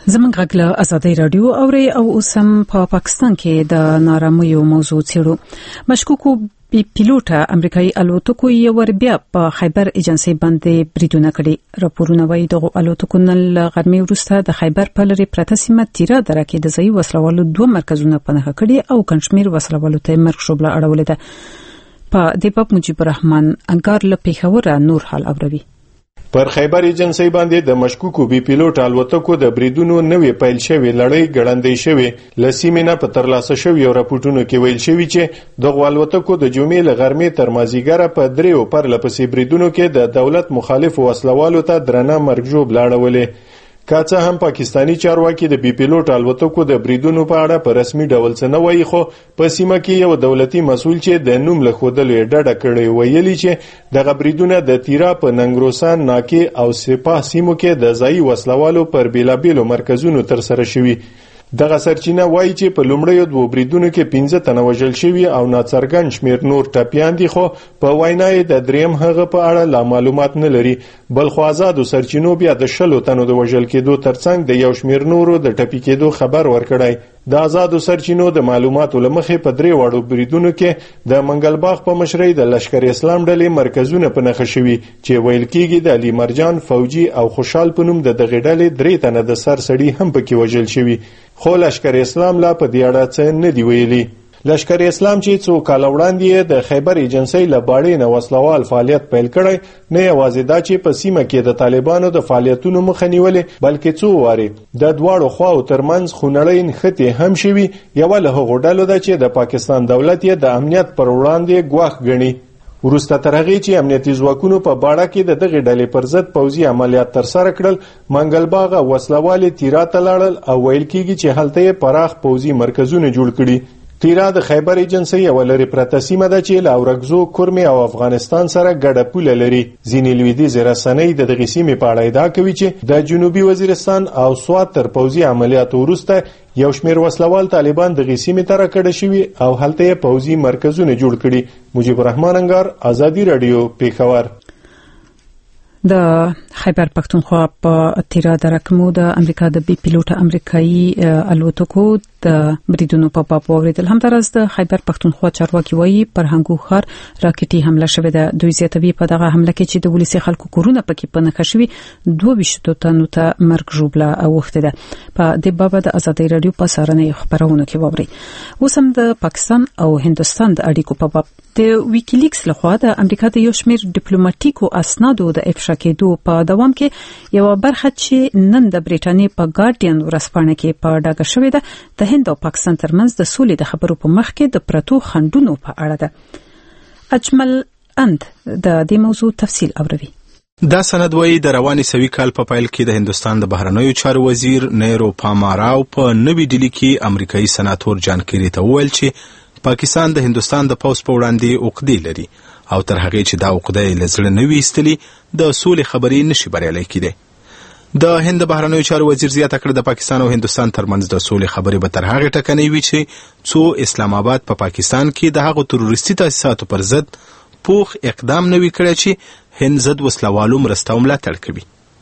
S1: زمونږ غږ له آزادۍ رادیو اوري او اوسم په پا پاکستان کې د نارامیو موضوع څېړو. مشکوکو بي پیلوټه امریکایي الوتکو یو ور بیا په خیبر ایجنسي باندې بریدونه کړي. راپورونه وايي دغه الوتکو نن غرمې وروسته د خیبر په لري پرته سیمه تیرا دره کې د ځای وسلوالو دوه مرکزونه پناه کړي او کنشمیر وسلوالو ته مرګ شوبله اړولې ده. په دې باب مجيب الرحمن انګار له پیښور نور حال اوروي.
S19: پر خیبر ایجنسی باندې د مشکوکو بي پیلوټ الوتکو د بریدونو نوې پیل شوی لړۍ ګړندۍ شوی لسیمینه په ترلاسه شوی او راپورټونو کې ویل شوی چې د الوتکو د جمعې ل غرمې تر مازیګره په دریو پر لپسې بریدونو کې د دولت مخالف وسلوالو ته درنه مرګجوب لاړولې. کاڅه هم پاکستانی چارواکي د بي پیلوټ الوتکو د بریدونو په اړه په رسمي ډول څه نه وایي، خو په سیمه کې یو دولتي مسؤل چې د نوم له خودلې ډډه کړې ویلي چې دغه بریدونه د تیرا په ننګروسان ناکې او سپاه سیمو کې د ځای وسلوالو پر بیلابیلو مرکزونو تر سره شوي. دغه سرچینه وایي چې په لومړیو دوه بریدونو کې پنځه تنه وژل شوي او ناڅرګند شمیر نور ټپیان دي، خو په وینای د دریم هغه په اړه لا معلومات نه لري. بل خو آزادو سرچینو بیا د شلو تنو د وژل کېدو ترڅنګ د یو شمیر نورو د ټپي کېدو خبر ورکړی. د آزادو سرچینو د معلوماتو لمخې په درې واړو بریدونو کې د منګلباغ په مشرۍ د لشکر اسلام ډلې مرکزونه په نښه شوي چې ویل کېږي د علي مرجان فوجي او خوشحال په نوم د دغې ډلې درې تنه د سر سړي هم پکې وژل شوي، خو لشکر اسلام لا په دې اړه څه نه دی ویلي. لشکر اسلام چې څو کال وړاندې د خیبر ایجنسی له باړې نه وسلوال فعالیت پیل کړی، نه یوازې دا چې په سیمه کې د طالبانو د فعالیتونو مخه نیولې، بلکې څو وارې د دواړو خواو ترمنځ خونړۍ نښتې هم شوي. یوه له هغو ډلو ده چې د پاکستان دولت یې د امنیت پر وړاندې ګواښ ګڼي. وروسته تر هغې چې امنیتي ځواکونو په باړه کې د دغې ډلې پر ضد پوځي عملیات ترسره کړل، منګلباغ وسلوالې تیرا ته لاړل او ویل کېږي چې هلته یې پراخ پوځي مرکزونه جوړ کړي. تیرا د خیبر ایجنسی یو لري پرته سیمه ده چې له اورګزو، کورمې او افغانستان سره ګډه پوله لري. ځینې لویدیځې رسنۍ د دغې سیمې په اړه ادعا کوي چې د جنوبي وزیرستان او سوات تر پوځي عملیاتو وروسته یو شمیر وسلوال طالبان دغې سیمې ته راکډه شوي او هلته یې پوځي مرکزونه جوړ کړي. مجيب الرحمن انګار، آزادي رادیو، پیښور.
S1: د خیبر پښتونخوا په تیرا دره کې د امریکا د بي پیلوټه امریکایي الوتکو د بریدونو په باب اوریدل. همدارس د خیبر پښتونخوا چارواکي وایي پر هنګو خار راکټي حمله شوې ده. دوی زیاتوي په دغه حمله کې چې د ولسی خلکو کورونه پکې پنهخ شوي دوه ویشت تنو ته مرګ ژوبله اوخته ده. په دې باب د آزادۍ رادیو په سارنې خبرونه کې ووري. اوسم د پاکستان او هندستان د اړیکو په باب د ویکیلیکس لخوا د امریکا د یو شمیر ډیپلوماټیکو اسنادو د افشا کېدو په دوام کې یو برخه چې نن د بریټانیا په ګارډین ورځپاڼه کې په ډاګه شوې ده د هند او پاکستان ترمنځ د سولې د خبرو په مخ کې د پرتو خندونو په اړه ده. اجمل اند د دې موضوع تفصیل اوروي.
S15: دا سند وایي د رواني سوي کال په پیل کې د هندستان د بهرنیو چارو وزیر نیرو پاماراو په نوې ډیلي کې امریکایي سناتور جان کیری ته وویل چې پاکستان د هندستان د پوز په وړاندې عقدې لري او تر هغه چې دا عقدې له زړه نه ویستلي د سولې خبرې نشي بریالي کېدی. د هند بهرنیو چارو وزیر زیاته کړه د پاکستان او هندستان ترمنځ د سولې خبرې به تر هغه ټکنۍ وي چې څو اسلام آباد په پا پاکستان کې د هغو تروریستي تاسیساتو پر ضد پوخ اقدام نه وي کړی چې هند ضد وسلوالو مرسته او ملاتړ کوي.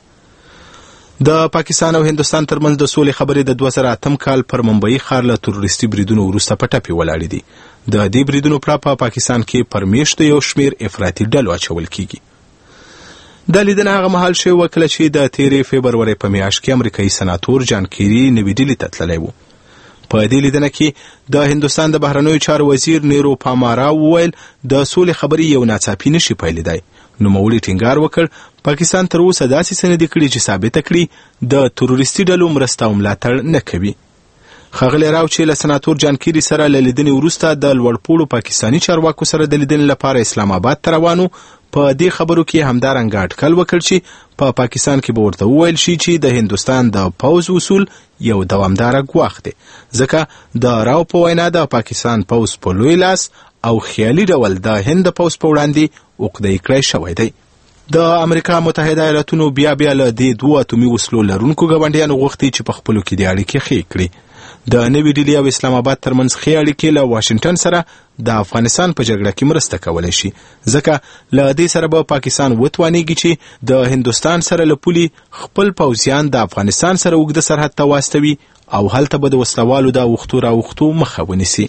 S15: د پاکستان او هندستان ترمنځ د سولې خبرې د دوه زره اتم کال پر ممبئی ښار له تروریستي بریدونو وروسته په ټپې ولاړې دي. د دې بریدونو پړه په پاکستان کې پر میاشتو یو شمیر افراطي ډلو اچول کیږي. دا لیدنه هغه مهال شوې وه کله چې د تیرې فبرورۍ په میاشت کې امریکایي سناتور جان کیری نوې ډیلي ته تللی و. په دې لیدنه کې د هندستان د بهرنیو چارو وزیر نیرو پاماراو وویل د سولې خبرې یو ناڅاپي نشي پیلېدای. نوموړي ټینګار وکړ پاکستان تر اوسه داسې څه نه دي کړي چې ثابته کړي د تروریستي ډلو مرسته او ملاتړ نه کوي. ښاغلی راو چې له سناتور جان کیری سره له لیدنې وروسته د لوړپوړو پاکستاني چارواکو سره د لیدنې لپاره اسلام آباد ته روانو، په دې خبرو کې همدارنګه اټکل وکړ چې په پا پاکستان کې به ورته وویل شي چې د هندستان د پوز اصول یو دوامداره ګواښ دی، ځکه د راو په وینا د پاکستان پوز په لوی لاس او خیالي ډول د هند پوز په وړاندې عقدې کړی شوی دی. د امریکا متحده ایالاتونو بیا بیا له دې دوه اتومي وسلو لرونکو ګاونډیانو غوښتي چې په خپلو کې د اړیکې ښې کړي. د نوې ډیلی او اسلام آباد ترمنځ ښې اړیکې له واشنگټن سره د افغانستان په جګړه کې مرسته کولای شي، ځکه له دې سره به پاکستان وتوانیږي چې د هندستان سره له پولي خپل پوځیان د افغانستان سره اوږده سرحد ته واستوي او هلته به د وسلوالو د اوښتو راوښتو مخه ونیسي.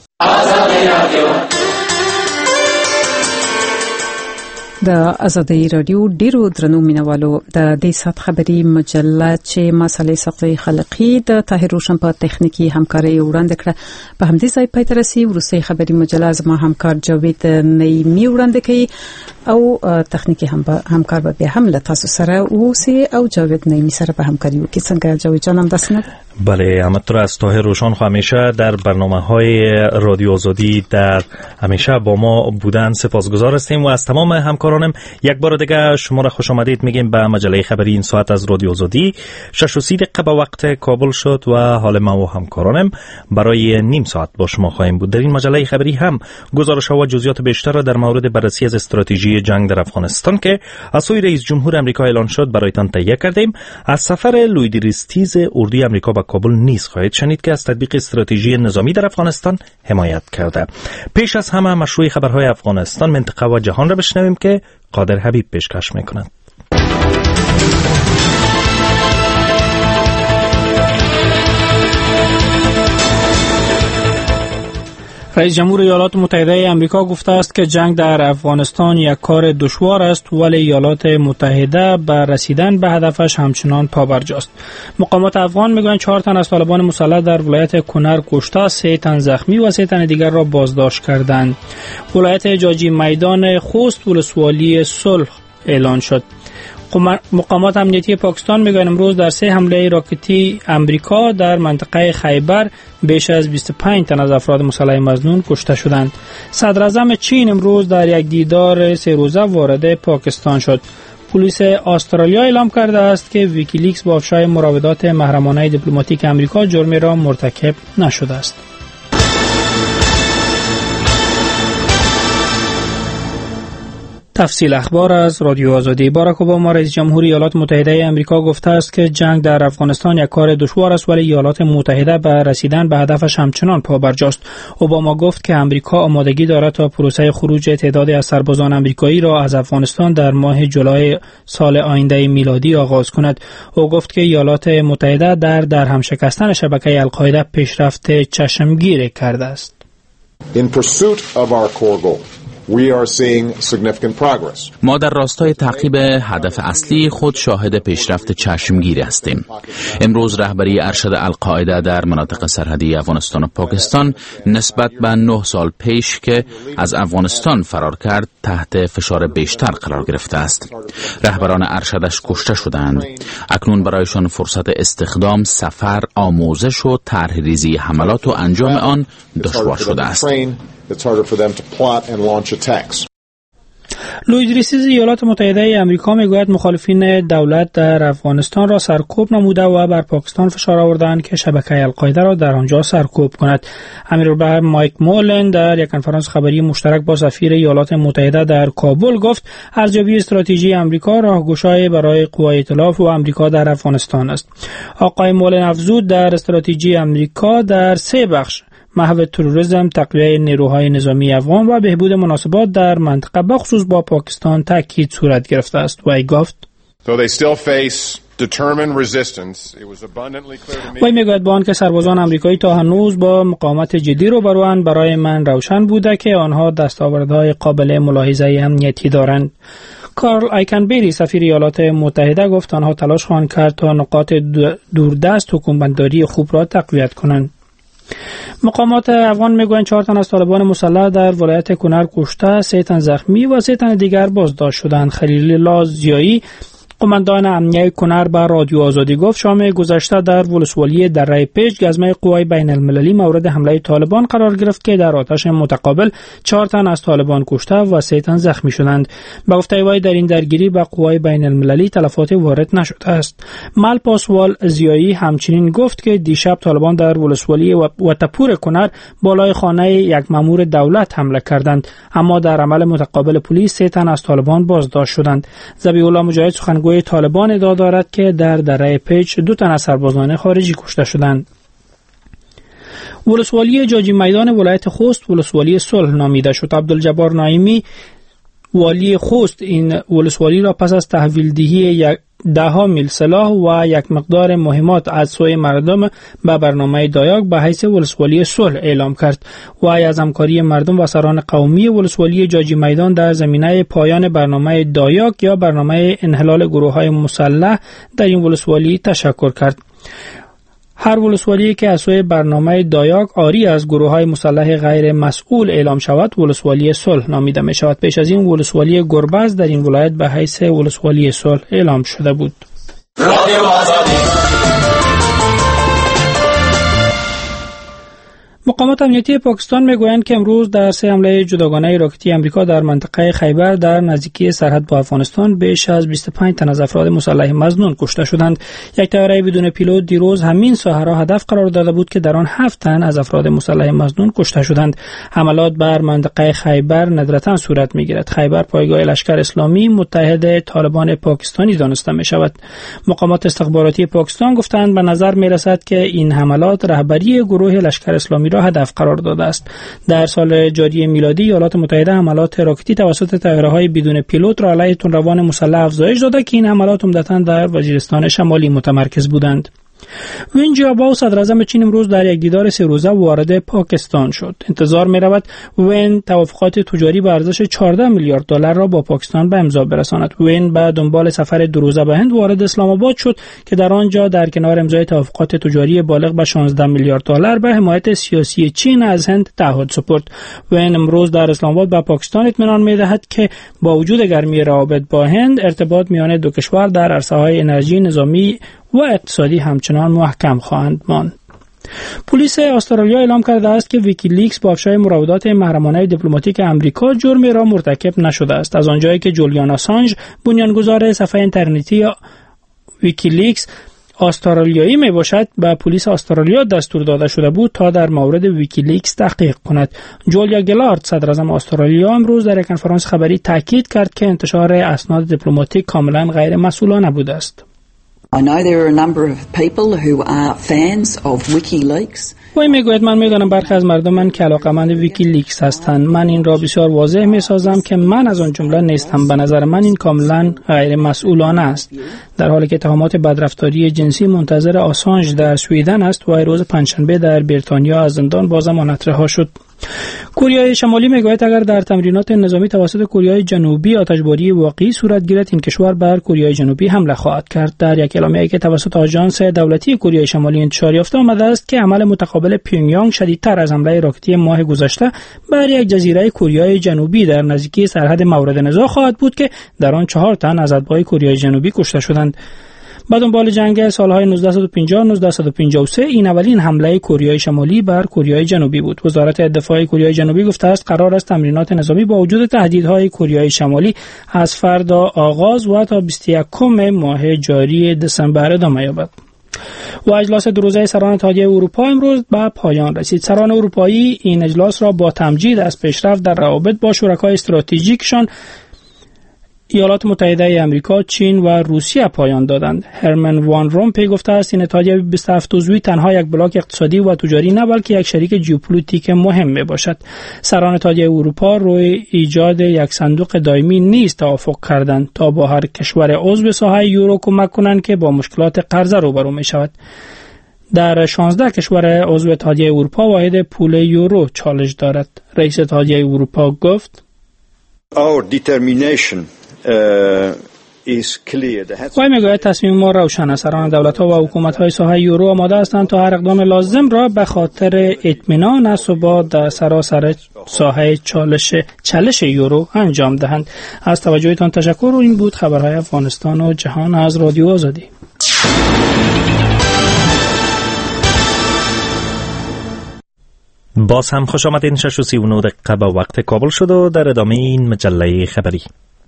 S1: د ازادي رادیو ډیرو درنو مینوالو د دې سات خبري مجله چې مسالې سقي خلقي د طاهر روشن په تخنیکی همکاري وړاندې کړه په همدې ځای پای ته رسي. ورسې خبري مجله زما همکار جاوید نعیمي وړاندې کوي او تخنیکی هم همکار به بیا هم له تاسو سره اوسي او جاوید نعیمي سره به همکاري وکړي. څنګه جاوید جانم داسنه؟
S20: بله، همینطور از طاهر روشن همیشه در برنامه‌های رادیو آزادی در همیشه با ما بودن سپاسگزار هستیم و از تمام همکارانم یک بار دیگه شما را خوش آمدید میگیم به مجله خبری این ساعت از رادیو آزادی. شش و سی دقیقه به وقت کابل شد و حال ما و همکارانم برای نیم ساعت با شما خواهیم بود. در این مجله خبری هم گزارش‌ها و جزئیات بیشتر را در مورد بررسی از استراتژی جنگ در افغانستان که از سوی رئیس جمهور آمریکا اعلان شد برایتان تهیه کردیم. از سفر لویدریستیز اردوی آمریکا به کابل نیز خواهید شنید که از تطبیق استراتژی نظامی در افغانستان حمایت کرده. پیش از همه مشروع خبرهای افغانستان، منطقه و جهان را بشنویم که قادر حبیب پیشکش می‌کند.
S21: رئیس جمهور ایالات متحده آمریکا گفته است که جنگ در افغانستان یک کار دشوار است، ولی ایالات متحده به رسیدن به هدفش همچنان پابرجاست. مقامات افغان میگویند چهار تن از طالبان مسلح در ولایت کنر کشته، سه تن زخمی و سه تن دیگر را بازداشت کردند. ولایت جاجی میدان خوست ولسوالی صلح اعلان شد. مقامات امنیتی پاکستان میگویند امروز در سه حمله راکتی امریکا در منطقه خیبر بیش از بیست و پنج تن از افراد مسلح مظنون کشته شدند. صدر اعظم چین امروز در یک دیدار سه روزه وارد پاکستان شد. پلیس استرالیا اعلام کرده است که ویکیلیکس با افشای مراودات محرمانه دیپلماتیک امریکا جرمی را مرتکب نشده است. تفصیل اخبار از رادیو آزادی. باراک اوباما رئیس جمهور ایالات متحده آمریکا گفته است که جنگ در افغانستان یک کار دشوار است، ولی ایالات متحده به رسیدن به هدفش همچنان پابرجاست. اوباما گفت که آمریکا آمادگی دارد تا پروسه خروج تعدادی از سربازان آمریکایی را از افغانستان در ماه جولای سال آینده میلادی آغاز کند. او گفت که ایالات متحده در درهم شکستن شبکه القاعده پیشرفت چشمگیر کرده است.
S3: In pursuit of our core goal, we are seeing significant progress.
S22: ما در راستای تعقیب هدف اصلی خود شاهد پیشرفت چشمگیری هستیم. امروز رهبری ارشد القاعده در مناطق سرحدی افغانستان و پاکستان نسبت به نه سال پیش که از افغانستان فرار کرد تحت فشار بیشتر قرار گرفته است. رهبران ارشدش کشته شدند. اکنون برایشان فرصت استخدام، سفر، آموزش و طرح‌ریزی حملات و انجام آن دشوار شده است.
S3: It's harder for them to plot and launch attacks.
S21: لوئیس ریسیز ایالات متحده آمریکا میگوید مخالفین دولت در افغانستان را سرکوب نموده و بر پاکستان فشار آوردند که شبکه القاعده را در آنجا سرکوب کند. امیرالبحر مایک مولن در یک کنفرانس خبری مشترک با سفیر ایالات متحده در کابل گفت ارزیابی استراتژی آمریکا راهگشای برای قوای ائتلاف و آمریکا در افغانستان است. آقای مولن افزود در استراتژی آمریکا در سه بخش محو تروریسم، تقویت نیروهای نظامی افغان و بهبود مناسبات در منطقه بخصوص با پاکستان تاکید صورت گرفته است. و ای گفت وی میگوید با آنکه سربازان آمریکایی تا هنوز با مقاومت جدی روبروند، برای من روشن بوده که آنها دستاوردهای قابل ملاحظه امنیتی دارند. کارل ایکنبری سفیر ایالات متحده گفت آنها تلاش خواهند کرد تا نقاط دوردست حکومتداری خوب را تقویت کنند. مقامات افغان میگویند چهار تن از طالبان مسلح در ولایت کنر کشته، سه تن زخمی و سه تن دیگر بازداشت شدند. خلیل الله ضیایی قماندان امنیه کنر به رادیو آزادی گفت شام گذشته در ولسوالی دره پیچ گزمه قوای بین المللی مورد حمله طالبان قرار گرفت که در آتش متقابل چهار تن از طالبان کشته و سه تن زخمی شدند. به گفته وی در این درگیری به قوای بین المللی تلفات وارد نشده است. مل پاسوال ضیایی همچنین گفت که دیشب طالبان در ولسوالی وتپور کنر بالای خانه یک مأمور دولت حمله کردند، اما در عمل متقابل پلیس سه تن از طالبان بازداشت شدند. ذبیح الله مجاهد سخنگوی طالبان ادعا دارد که در دره پیچ دو تن از سربازان خارجی کشته شدند. ولسوالی جاجی میدان ولایت خوست ولسوالی صلح نامیده شد. عبدالجبار نعیمی والی خوست این ولسوالی را پس از تحویل دهی یک ده میل سلاح و یک مقدار مهمات از سوی مردم به برنامه دایاک به حیث ولسوالی صلح اعلام کرد و از همکاری مردم و سران قومی ولسوالی جاجی میدان در زمینه پایان برنامه دایاک یا برنامه انحلال گروه‌های مسلح در این ولسوالی تشکر کرد. هر ولسوالی که از سوی برنامه دایاک آری از گروه‌های مسلح غیر مسئول اعلام شود ولسوالی صلح نامیده می شود. پیش از این ولسوالی گربز در این ولایت به حیث ولسوالی صلح اعلام شده بود. مقامات امنیتی پاکستان میگویند که امروز در سه حمله جداگانه راکتی امریکا در منطقه خیبر در نزدیکی سرحد با افغانستان بیش از بیست و پنج تن از افراد مسلح مظنون کشته شدند. یک طیاره بدون پیلوت دیروز همین ساحه را هدف قرار داده بود که در آن هفت تن از افراد مسلح مظنون کشته شدند. حملات بر منطقه خیبر ندرتاً صورت میگیرد. خیبر پایگاه لشکر اسلامی متحد طالبان پاکستانی دانسته می شود. مقامات استخباراتی پاکستان گفتند به نظر می رسد که این حملات رهبری گروه لشکر اسلامی را هدف قرار داده است. در سال جاری میلادی ایالات متحده حملات راکتی توسط طیاره‌های بدون پیلوت را علیه تندروان مسلح افزایش داده که این حملات عمدتاً در وزیرستان شمالی متمرکز بودند. وین جیاباو صدراعظم چین امروز در یک دیدار سه روزه وارد پاکستان شد. انتظار می رود وین توافقات تجاری به ارزش چهارده میلیارد دلار را با پاکستان به امضا برساند. وین به دنبال سفر دو روزه به هند وارد اسلام آباد شد که در آنجا در کنار امضای توافقات تجاری بالغ به شانزده میلیارد دلار به حمایت سیاسی چین از هند تعهد سپرد. وین امروز در اسلام آباد به پاکستان اطمینان می دهد که با وجود گرمی روابط با هند ارتباط میان دو کشور در عرصه‌های انرژی، نظامی و اقتصادی همچنان محکم خواهند ماند. پلیس استرالیا اعلام کرده است که ویکیلیکس با افشای مراودات محرمانه دیپلماتیک امریکا جرمی را مرتکب نشده است. از آنجایی که جولیان آسانژ بنیانگذار صفحه اینترنتی ویکیلیکس استرالیایی می باشد به پلیس استرالیا دستور داده شده بود تا در مورد ویکیلیکس تحقیق کند. جولیا گلارد صدراعظم استرالیا امروز در یک کنفرانس خبری تاکید کرد که انتشار اسناد دیپلماتیک کاملا غیر مسئولانه بوده است.
S6: I know there are a number of people who are fans of WikiLeaks.
S21: وی میگوید من میدانم برخی از مردم من که علاقه‌مند ویکیلیکس هستند. من این را بسیار واضح میسازم که من از آن جمله نیستم. به نظر من این کاملا غیر مسئولانه است. در حالی که اتهامات بدرفتاری جنسی منتظر آسانژ در سوئیدن است و روز پنجشنبه در بریتانیا از زندان با ضمانت رها شد. کره شمالی میگوید اگر در تمرینات نظامی توسط کره جنوبی آتشباری واقعی صورت گیرد این کشور بر کره جنوبی حمله خواهد کرد. در یک اعلامیه‌ای که توسط آژانس دولتی کره شمالی انتشار یافته آمده است که عمل متقابل پیونگیانگ شدیدتر از حمله راکتی ماه گذشته بر یک جزیره کره جنوبی در نزدیکی سرحد مورد نزاع خواهد بود که در آن چهار تن از اتباع کره جنوبی کشته شدند. بعد دنبال جنگ سالهای نوزده پنجاه نوزده پنجاه و سه این اولین حمله کره شمالی بر کره جنوبی بود. وزارت دفاع کره جنوبی گفته است قرار است تمرینات نظامی با وجود تهدیدهای کره شمالی از فردا آغاز و تا بیست و یکم ماه جاری دسامبر ادامه یابد. و اجلاس دو روزه سران اتحادیه اروپا امروز به پایان رسید. سران اروپایی این اجلاس را با تمجید از پیشرفت در روابط با شرکای استراتژیکشان ایالات متحده آمریکا، چین و روسیه پایان دادند. هرمن وان رومپی گفته است این اتحادیه بیست و هفت عضوی تنها یک بلاک اقتصادی و تجاری نه بلکه یک شریک ژئوپلیتیک مهم می باشد. سران اتحادیه اروپا روی ایجاد یک صندوق دائمی نیز توافق کردند تا با هر کشور عضو ساحه یورو کمک کنند که با مشکلات قرضه روبرو می شود. در شانزده کشور عضو اتحادیه اروپا واحد پول یورو چالش دارد. رئیس اتحادیه اروپا گفت
S4: Our determination
S21: وی میگوید تصمیم ما روشن است. سران دولت‌ها و حکومت‌های ساحه یورو آماده هستند تا هر اقدام لازم را به خاطر اطمینان ثبات در سراسر ساحه چالش چالش یورو انجام دهند. از توجهتان تشکر. و این بود خبرهای افغانستان و جهان از رادیو آزادی.
S20: باز هم خوش آمدین. شش و سی و نه دقیقه به وقت کابل شد و در ادامه این مجله خبری.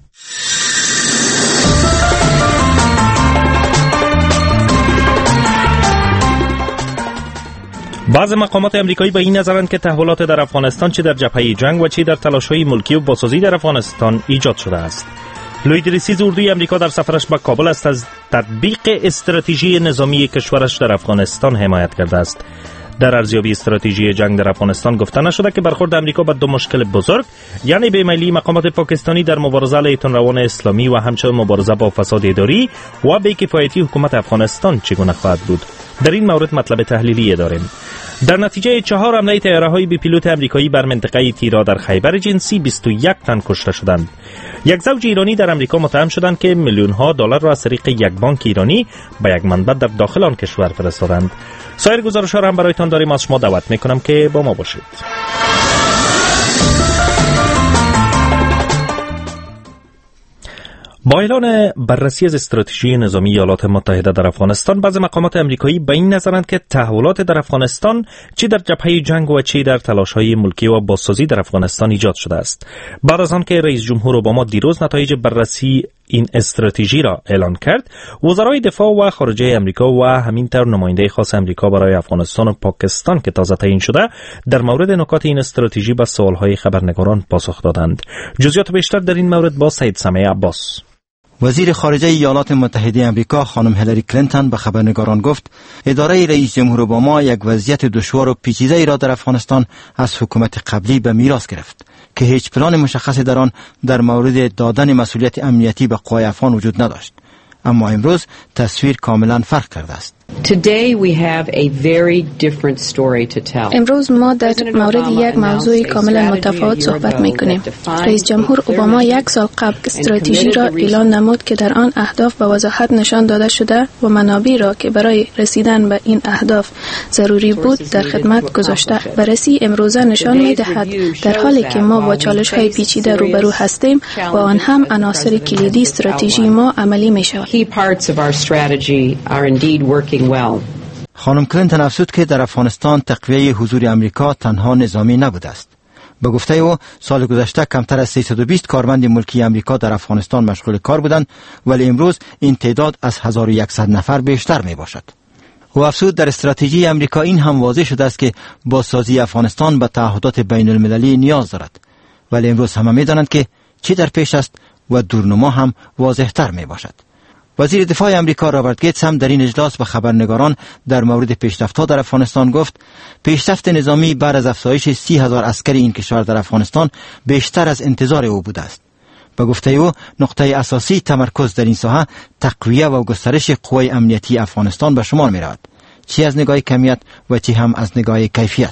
S20: بعض مقامات امریکایی به این نظرند که تحولات در افغانستان چه در جبهه جنگ و چه در تلاش‌های ملکی و بازسازی در افغانستان ایجاد شده است. لوید ریسیز اردوی امریکا در سفرش به کابل است از تطبیق استراتژی نظامی کشورش در افغانستان حمایت کرده است. در ارزیابی استراتژی جنگ در افغانستان گفته نشده که برخورد امریکا با دو مشکل بزرگ، یعنی بیمیلی مقامات پاکستانی در مبارزه علیه تندروان اسلامی و همچنین مبارزه با فساد اداری و بی‌کفایتی حکومت افغانستان چگونه خواهد بود. در این مورد مطلب تحلیلی داریم. در نتیجه چهار حمله طیاره‌های بی پیلوت آمریکایی بر منطقه تیرا در خیبر جنسی بیست و یک تن کشته شدند. یک زوج ایرانی در آمریکا متهم شدند که میلیون ها دلار را از طریق یک بانک ایرانی به یک منبع در داخل آن کشور فرستادند. سایر گزارش‌ها را هم برایتان داریم. از شما دعوت می‌کنم که با ما باشید. با اعلان بررسی از استراتژی نظامی ایالات متحده در افغانستان، بعضی مقامات آمریکایی به این نظرند که تحولات در افغانستان چه در جبهه جنگ و چه در تلاش‌های ملکی و بازسازی در افغانستان ایجاد شده است. بعد از آنکه رئیس جمهور اوباما دیروز نتایج بررسی این استراتژی را اعلان کرد، وزرای دفاع و خارجه آمریکا و همینطور نماینده خاص آمریکا برای افغانستان و پاکستان که تازه تعیین شده در مورد نکات این استراتژی به سوال‌های خبرنگاران پاسخ دادند. جزئیات بیشتر در این مورد با سید سمیع عباس.
S2: وزیر خارجه ایالات متحده آمریکا خانم هیلاری کلینتون به خبرنگاران گفت اداره رئیس جمهور اوباما یک وضعیت دشوار و پیچیده ای را در افغانستان از حکومت قبلی به میراث گرفت که هیچ پلان مشخصی در آن در مورد دادن مسئولیت امنیتی به قوای افغان وجود نداشت. اما امروز تصویر کاملا فرق کرده است.
S10: Today we have a very different story to tell.
S5: امروز ما در مورد یک موضوع کاملا متفاوت صحبت می‌کنیم. رئیس جمهور اوباما یک سال قبل استراتژی را اعلان نمود که در آن اهداف به وضاحت نشان داده شده و منابع را که برای رسیدن به این اهداف ضروری بود در خدمت گذاشته. بررسی امروزه نشان می‌دهد در حالی که ما با چالش‌های پیچیده روبرو هستیم، با آن هم عناصر کلیدی استراتژی ما عملی می‌شود.
S2: Well. خانم کلینتون افزود که در افغانستان تقویه حضور امریکا تنها نظامی نبوده است. به گفته او سال گذشته کمتر از سیصد و بیست کارمند ملکی امریکا در افغانستان مشغول کار بودند، ولی امروز این تعداد از هزار و صد نفر بیشتر می باشد. او افزود در استراتژی امریکا این هم واضح شده است که بازسازی افغانستان به تعهدات بین المللی نیاز دارد، ولی امروز همه می دانند که چی در پیش است و دورنما هم واضح تر می باشد. وزیر دفاع آمریکا رابرت گیتس هم در این اجلاس به خبرنگاران در مورد پیشرفت‌ها در افغانستان گفت پیشرفت نظامی بعد از افزایش سی هزار عسکر این کشور در افغانستان بیشتر از انتظار او بوده است. به گفته او نقطه اساسی تمرکز در این ساحه تقویه و گسترش قوای امنیتی افغانستان به شمار می‌رود، چی از نگاه کمیت و چی هم از نگاه کیفیت.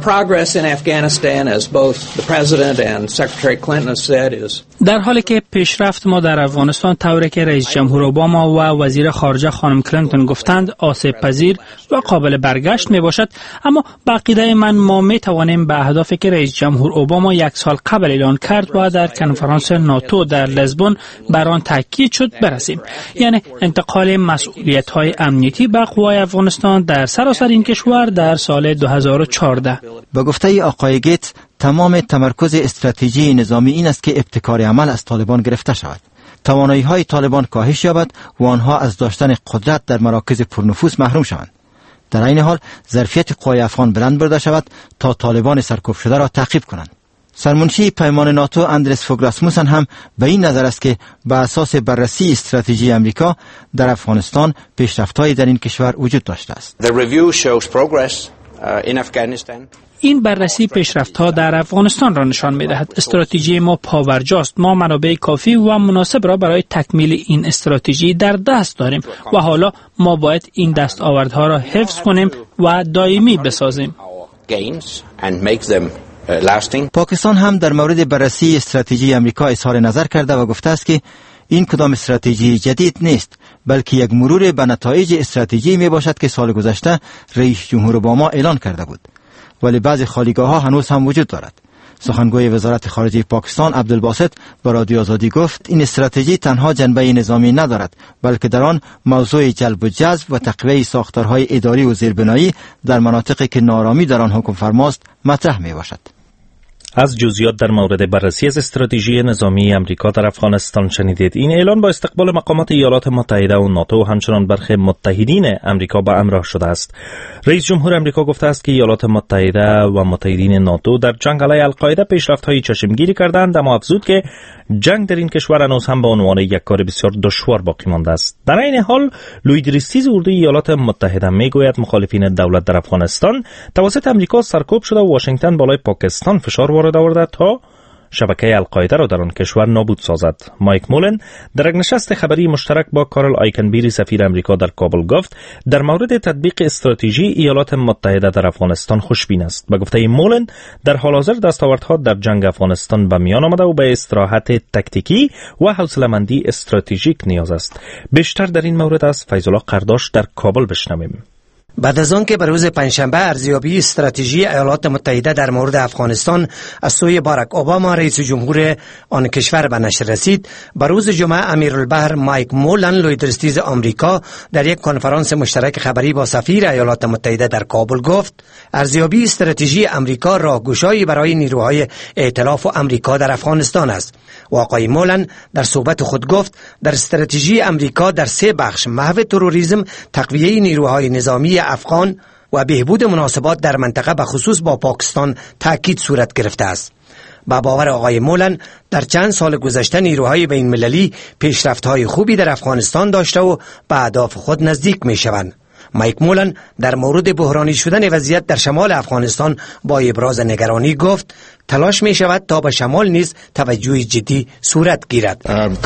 S21: در حالی که پیشرفت ما در افغانستان طوری که رئیس جمهور اوباما و وزیر خارجه خانم کلینتون گفتند آسیب پذیر و قابل برگشت می باشد، اما به عقیده من ما می توانیم به اهدافی که رئیس جمهور اوباما یک سال قبل اعلان کرد و در کنفرانس ناتو در لزبون بر آن تاکید شد برسیم، یعنی انتقال مسئولیت های امنیتی به قوای افغانستان در سراسر این کشور در سال دو هزار و چهارده.
S2: به گفته آقای گیتس تمام تمرکز استراتژی نظامی این است که ابتکار عمل از طالبان گرفته شود، توانایی های طالبان کاهش یابد و آنها از داشتن قدرت در مراکز پرنفوذ محروم شوند. در این حال ظرفیت قوای افغان بلند برده شود تا طالبان سرکوب شده را تعقیب کنند. سرمنشی پیمان ناتو اندرس فوگ راسموسن هم به این نظر است که به اساس بررسی استراتژی امریکا در افغانستان پیشرفت‌هایی در این کشور وجود داشته است.
S21: این بررسی پیشرفت‌ها در افغانستان را نشان می‌دهد. استراتژی ما پاورجاست. ما منابع کافی و مناسب را برای تکمیل این استراتژی در دست داریم و حالا ما باید این دستاوردها را حفظ کنیم و دائمی بسازیم.
S2: پاکستان هم در مورد بررسی استراتژی امریکا اظهار نظر کرده و گفته است که این کدام استراتژی جدید نیست، بلکه یک مرور به نتایج استراتژی می باشد که سال گذشته رئیس جمهور اوباما اعلان کرده بود، ولی بعضی خالیگاه ها هنوز هم وجود دارد. سخنگوی وزارت خارجه پاکستان عبدالباسط به رادیو آزادی گفت این استراتژی تنها جنبه نظامی ندارد، بلکه در آن موضوع جلب و جذب و تقویه ساختارهای اداری و زیربنایی در مناطقی که نارامی در آن حکم فرماست مطرح می باشد.
S20: از جزئیات در مورد بررسی از استراتژی نظامی امریکا در افغانستان شنیدید. این اعلان با استقبال مقامات ایالات متحده و ناتو و همچنان برخی متحدین امریکا به همراه شده است. رئیس جمهور امریکا گفته است که ایالات متحده و متحدین ناتو در جنگ علیه القاعده پیشرفت‌های چشمگیری کردند، اما افزود که جنگ در این کشور هنوز هم به عنوان یک کار بسیار دشوار باقی مانده است. در این حال لوید ریستیز اردوی ایالات متحده میگوید مخالفین دولت در افغانستان توسط امریکا سرکوب شده و واشنگتن بالای پاکستان فشار وارد آورده تا شبکه القاعده را در آن کشور نابود سازد. مایک مولن در یک نشست خبری مشترک با کارل آیکنبری سفیر امریکا در کابل گفت در مورد تطبیق استراتژی ایالات متحده در افغانستان خوشبین است. به گفته مولن در حال حاضر دستاوردها در جنگ افغانستان به میان آمده و به استراحت تکتیکی و حوصله‌مندی استراتژیک نیاز است. بیشتر در این مورد از فیض الله قرداش در کابل بشنویم.
S11: بعد از آن که به روز پنجشنبه ارزیابی استراتژی ایالات متحده در مورد افغانستان از سوی باراک اوباما رئیس جمهور آن کشور به نشر رسید، به روز جمعه امیرالبحر مایک مولن لوید ریستیز آمریکا در یک کنفرانس مشترک خبری با سفیر ایالات متحده در کابل گفت ارزیابی استراتژی امریکا راهگشایی برای نیروهای ائتلاف و امریکا در افغانستان است. و آقای مولن در صحبت خود گفت در استراتژی امریکا در سه بخش محو تروریسم، تقویه نیروهای نظامی افغان و بهبود مناسبات در منطقه به خصوص با پاکستان تاکید صورت گرفته است. با باور آقای مولن در چند سال گذشته نیروهای بین المللی پیشرفت‌های خوبی در افغانستان داشته و به اهداف خود نزدیک می‌شوند. مایک مولن در مورد بحرانی شدن وضعیت در شمال افغانستان با ابراز نگرانی گفت تلاش می شود تا به شمال نیز توجه جدی صورت گیرد.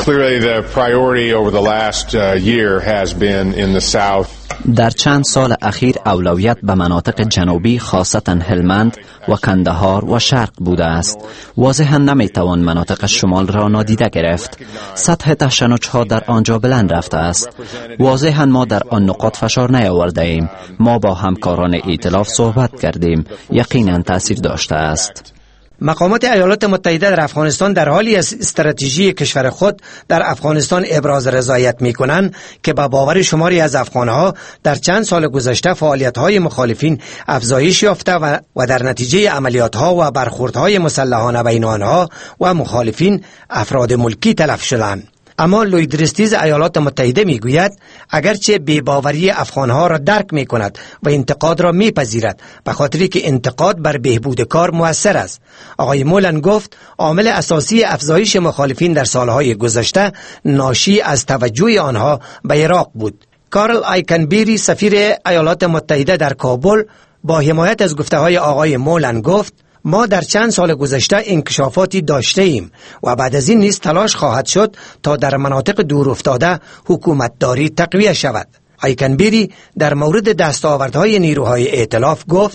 S12: در چند سال اخیر اولویت به مناطق جنوبی خاصتا هلمند و کندهار و شرق بوده است. واضحا نمی توان مناطق شمال را نادیده گرفت. سطح تشنج‌ها در آنجا بلند رفته است. واضحا ما در آن نقاط فشار نیاورده ایم. ما با همکاران ائتلاف صحبت کردیم. یقینا تاثیر داشته است.
S11: مقامات ایالات متحده در افغانستان در حالی از استراتژی کشور خود در افغانستان ابراز رضایت می کنند که با باور شماری از افغانها در چند سال گذشته فعالیت‌های مخالفین افزایش یافته و, و در نتیجه عملیات‌ها و برخوردهای مسلحانه بین آنها و مخالفین افراد ملکی تلف شدند. اما لوید ریستیز ایالات متحده می گوید اگرچه بی‌باوری افغانها را درک می کند و انتقاد را می پذیرد به خاطری که انتقاد بر بهبود کار مؤثر است. آقای مولن گفت عامل اساسی افزایش مخالفین در سالهای گذشته ناشی از توجه آنها به عراق بود. کارل آیکنبری سفیر ایالات متحده در کابل با حمایت از گفته‌های آقای مولن گفت ما در چند سال گذشته انکشافاتی داشته ایم و بعد از این نیز تلاش خواهد شد تا در مناطق دور افتاده حکومتداری تقویه شود. آیکنبری در مورد دستاوردهای نیروهای ائتلاف گفت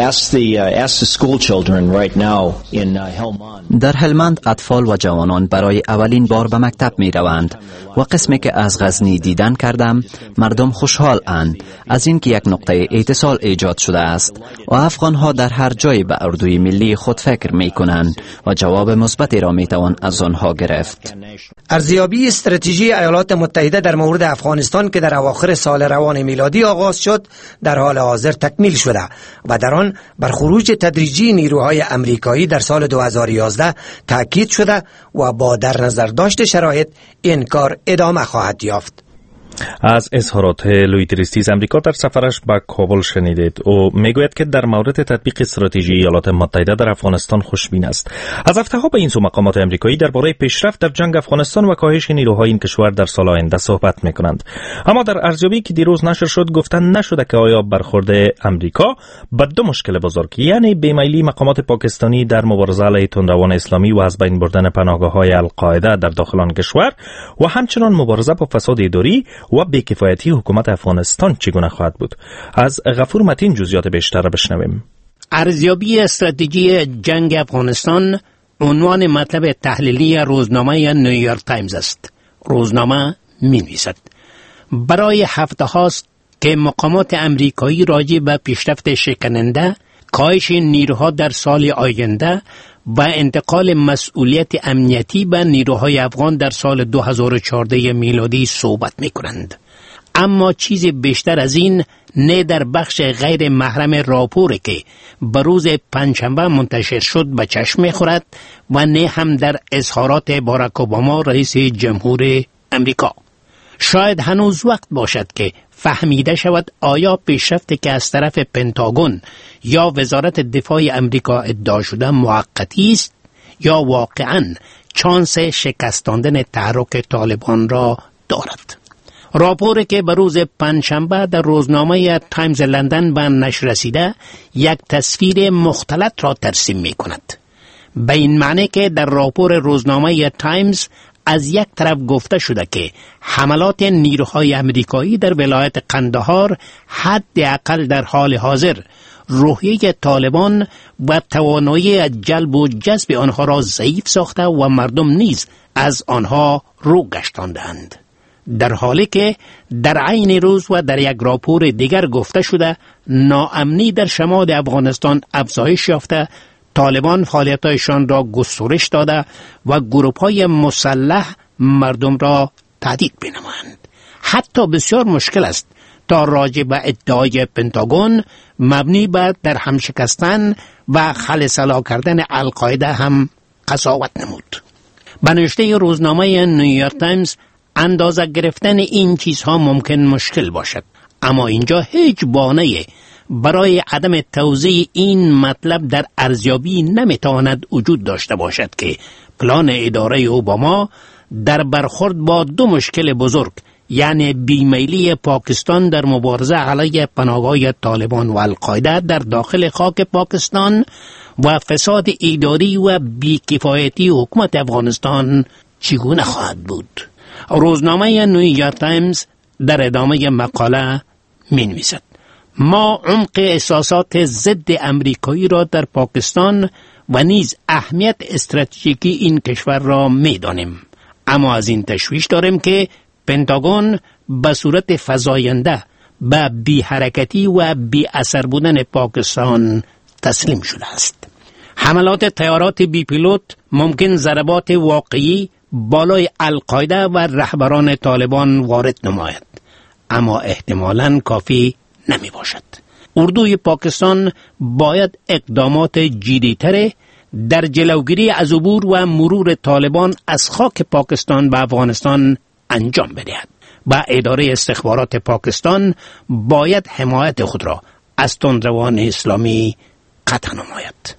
S12: در هلمند اطفال و جوانان برای اولین بار به مکتب می روند و قسمی که از غزنی دیدن کردم مردم خوشحال اند از اینکه یک نقطه اتصال ایجاد شده است و افغانها در هر جای به اردوی ملی خود فکر می کنند و جواب مثبتی را می توان از آنها گرفت.
S11: ارزیابی استراتژی ایالات متحده در مورد افغانستان که در اواخر سال روان میلادی آغاز شد در حال حاضر تکمیل شده و در آن بر خروج تدریجی نیروهای امریکایی در سال دو هزار و یازده تاکید شده و با در نظر داشت شرایط این کار ادامه خواهد یافت.
S20: از اظهارات لوید ریستیز امریکا در سفرش به کابل شنیدید. او میگوید که در مورد تطبیق استراتژی ایالات متحده در افغانستان خوشبین است. از هفته‌ها به این سو مقامات امریکایی درباره پیشرفت در جنگ افغانستان و کاهش نیروهای این کشور در سال آینده صحبت میکنند. اما در ارزیابی که دیروز نشر شد گفتن نشده که آیا برخورد امریکا با دو مشکل بزرگ، یعنی بیمیلی مقامات پاکستانی در مبارزه علیه تندروان اسلامی و از بین بردن پناهگاه‌های القاعده در داخل آن کشور و همچنان مبارزه با فساد اداری و بی‌کفایتی حکومت افغانستان چگونه خواهد بود. از غفور متین جزئیات بیشتر را بشنویم.
S23: ارزیابی استراتژی جنگ افغانستان عنوان مطلب تحلیلی روزنامه نیویورک تایمز است. روزنامه می‌نویسد برای هفته هاست که مقامات امریکایی راجع به پیشرفت شکننده، کاهش نیروها در سال آینده و انتقال مسئولیت امنیتی به نیروهای افغان در سال دو هزار و چهارده میلادی صحبت می کنند. اما چیز بیشتر از این نه در بخش غیر محرم راپوری که بروز پنجشنبه منتشر شد به چشم می‌خورد و نه هم در اظهارات باراک اوباما رئیس جمهور امریکا. شاید هنوز وقت باشد که فهمیده شود آیا پیشرفتی که از طرف پنتاگون یا وزارت دفاع امریکا ادعا شده موقتی است یا واقعاً چانس شکستاندن تحرک طالبان را دارد. راپوری که بروز پنجشنبه در روزنامه تایمز لندن به نشر رسیده یک تصویر مختلط را ترسیم می کند. به این معنی که در راپور روزنامه تایمز از یک طرف گفته شده که حملات نیروهای امریکایی در ولایت قندهار حداقل در حال حاضر روحیه طالبان و توانایی جلب و جذب آنها را ضعیف ساخته و مردم نیز از آنها رو گشتاندند. در حالی که در عین روز و در یک راپور دیگر گفته شده ناامنی در شمال افغانستان افزایش یافته، طالبان فعالیت‌هایشان را گسترش داده و گروه‌های مسلح مردم را تهدید بنمایند. حتی بسیار مشکل است تا راجع به ادعای پنتاگون مبنی بر در هم شکستن و خلسلا کردن القاعده هم قضاوت نمود. به نوشته روزنامه نیویورک تایمز اندازه گرفتن این چیزها ممکن مشکل باشد، اما اینجا هیچ بانه‌ای برای عدم توضیح این مطلب در ارزیابی نمیتواند وجود داشته باشد که پلان اداره اوباما در برخورد با دو مشکل بزرگ، یعنی بیمیلی پاکستان در مبارزه علیه پناهگاه طالبان و القاعده در داخل خاک پاکستان و فساد اداری و بیکفایتی حکومت افغانستان چگونه خواهد بود. روزنامه نیویورک تایمز در ادامه مقاله می نویسد: ما عمق احساسات ضد امریکایی را در پاکستان و نیز اهمیت استراتژیکی این کشور را می دانیم، اما از این تشویش داریم که پنتاگون به صورت فزاینده به بی حرکتی و بی اثر بودن پاکستان تسلیم شده است. حملات طیارات بی پیلوت ممکن ضربات واقعی بالای القاعده و رهبران طالبان وارد نماید، اما احتمالاً کافی نمی باشد. اردوی پاکستان باید اقدامات جدی‌تر در جلوگیری از عبور و مرور طالبان از خاک پاکستان به افغانستان انجام بدهد و اداره استخبارات پاکستان باید حمایت خود را از تندروان اسلامی قطع نماید.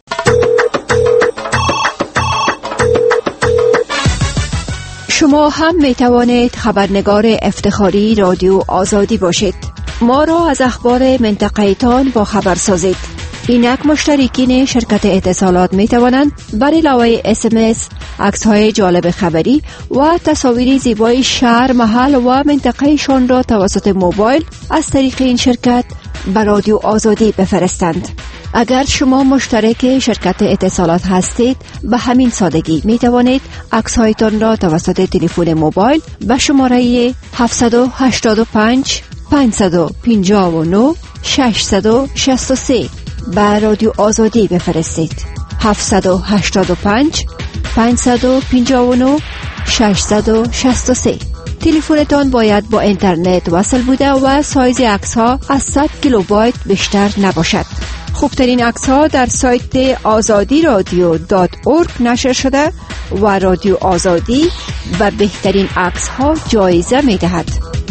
S7: شما هم می توانید خبرنگار افتخاری رادیو آزادی باشید. ما را از اخبار منطقه تان با خبر سازید. اینک مشترکین شرکت اتصالات می توانند بر علاوه اس ام اس، عکس‌های جالب خبری و تصاویر زیبای شهر، محل و منطقه شان را توسط موبایل از طریق این شرکت بر رادیو آزادی بفرستند. اگر شما مشترک شرکت اتصالات هستید، به همین سادگی می توانید عکس‌هایتان را توسط تلفن موبایل به شماره هفت هشت پنج پنج پنج نه شش شش سه به رادیو آزادی بفرستید. هفت هشت پنج پنج پنج نه شش شش سه. تلفنتان باید با اینترنت وصل بوده و سایز عکس‌ها از صد کیلوبایت بیشتر نباشد. خوبترین عکس‌ها در سایت آزادی رادیو دات اورگ نشر شده و رادیو آزادی و بهترین عکس‌ها جایزه می‌دهد.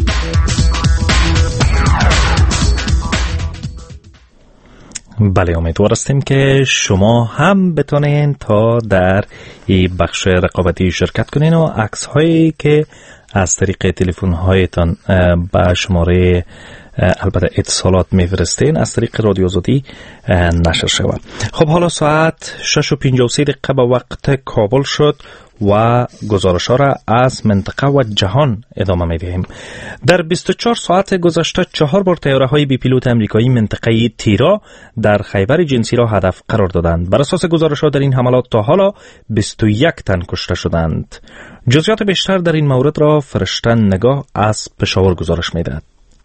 S20: بله، امیدوار هستیم که شما هم بتونین تا در این بخش رقابتی شرکت کنین و عکس هایی که از طریق تلفن هایتان به شماره البته اتصالات میفرستین از طریق رادیو آزادی نشر شود. خب حالا ساعت شش و پنجاه و سه دقیقه به وقت کابل شد و گزارش ها را از منطقه و جهان ادامه می دهیم. در بیست و چهار ساعت گذشته چهار بار طیاره های بی پیلوت امریکایی منطقه تیرا در خیبر جنسی را هدف قرار دادند. بر اساس گزارش ها در این حملات تا حالا بیست و یک تن کشته شدند. جزئیات بیشتر در این مورد را فرشته نگاه از پشاور گزارش می دهد.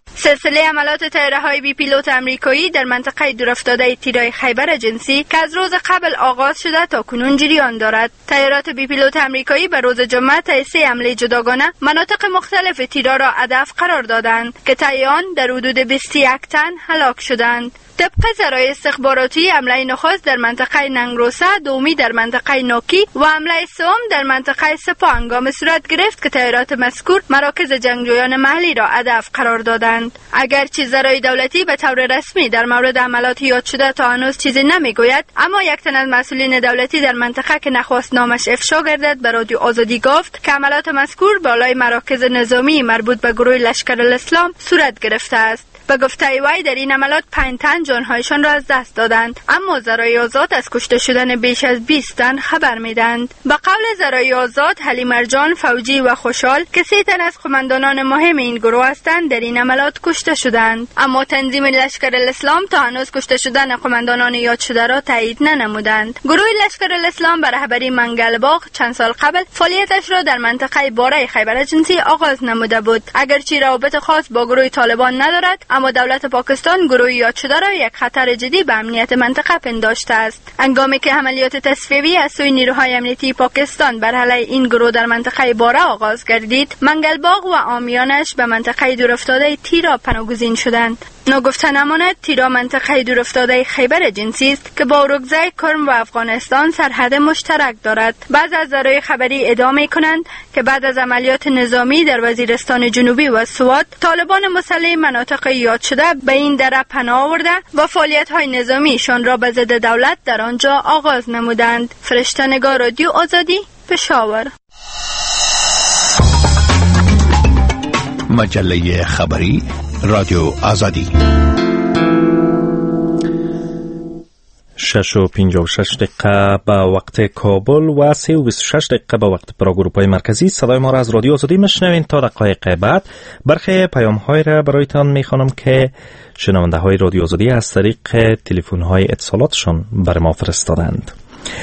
S8: سلسله عملیات طیاره‌های بی پیلوت آمریکایی در منطقه دورافتاده تیرای خیبر جنسی که از روز قبل آغاز شده تا کنون جریان دارد. طیارات بی پیلوت آمریکایی به روز جمعه طی سه حمله جداگانه مناطق مختلف تیرا را هدف قرار دادند که طی آن در حدود بیست و یک تن هلاک شدند. طبق ذرایع استخباراتی حمله نخست در منطقه ننگروسه، دومی در منطقه نوکی و حمله سوم در منطقه سپا هنگام صورت گرفت که طیارات مذکور مراکز جنگجویان محلی را هدف قرار دادند. اگرچه ذرایع دولتی به طور رسمی در مورد عملیات یاد شده تا هنوز چیزی نمیگوید، اما یک تن از مسئولین دولتی در منطقه که نخواست نامش افشا گردد به رادیو آزادی گفت که عملیات مذکور بالای مراکز نظامی مربوط به گروه لشکر الاسلام صورت گرفته است. به گفته وی در این عملیات پنج تن جانهایشان را از دست دادند، اما ذرایع آزاد از کشته شدن بیش از بیست تن خبر میدند. به قول ذرایع آزاد، حلی مرجان، فوجی و خوشحال که سه تن از قماندانان مهم این گروه هستند در این عملیات کشته شدند، اما تنظیم لشکر الاسلام تا هنوز کشته شدن قماندانان یاد شده را تایید ننمودند. گروه لشکر الاسلام به رهبری منگلباغ چند سال قبل فعالیتش را در منطقه باره خیبر جنسی آغاز نموده بود. اگرچه روابط خاص با گروه طالبان ندارد، اما دولت پاکستان گروه یاد شده را یک خطر جدی به امنیت منطقه پنداشته است. هنگامی که عملیات تصفیه‌ای از سوی نیروهای امنیتی پاکستان بر علیه این گروه در منطقه باره آغاز گردید، منگلباغ و عامیانش به منطقه دورافتاده تیرا پناهگزین شدند. نگفته نماند تیرا منطقه دورافتاده خیبر جنسی است که با اورگزای کرم و افغانستان سرحد مشترک دارد. بعض از ذرایع خبری ادعا می‌کنند که بعد از عملیات نظامی در وزیرستان جنوبی و سوات، طالبان مسلح مناطق یاد شده به این دره پناه آورده و فعالیت‌های نظامیشان را به ضد دولت در آنجا آغاز نمودند. فرشته‌نگار رادیو آزادی، پشاور.
S14: مجله خبری رادیو آزادی.
S20: شش و پنجاه و شش دقیقه به وقت کابل و سه و بیست و شش دقیقه به وقت پراگ اروپای مرکزی. صدای ما را از رادیو آزادی میشنوین. تا دقایق بعد برخی پیام های را برایتان میخوانم که شنونده های رادیو آزادی از طریق تلفن های اتصالاتشان بر ما فرستادند.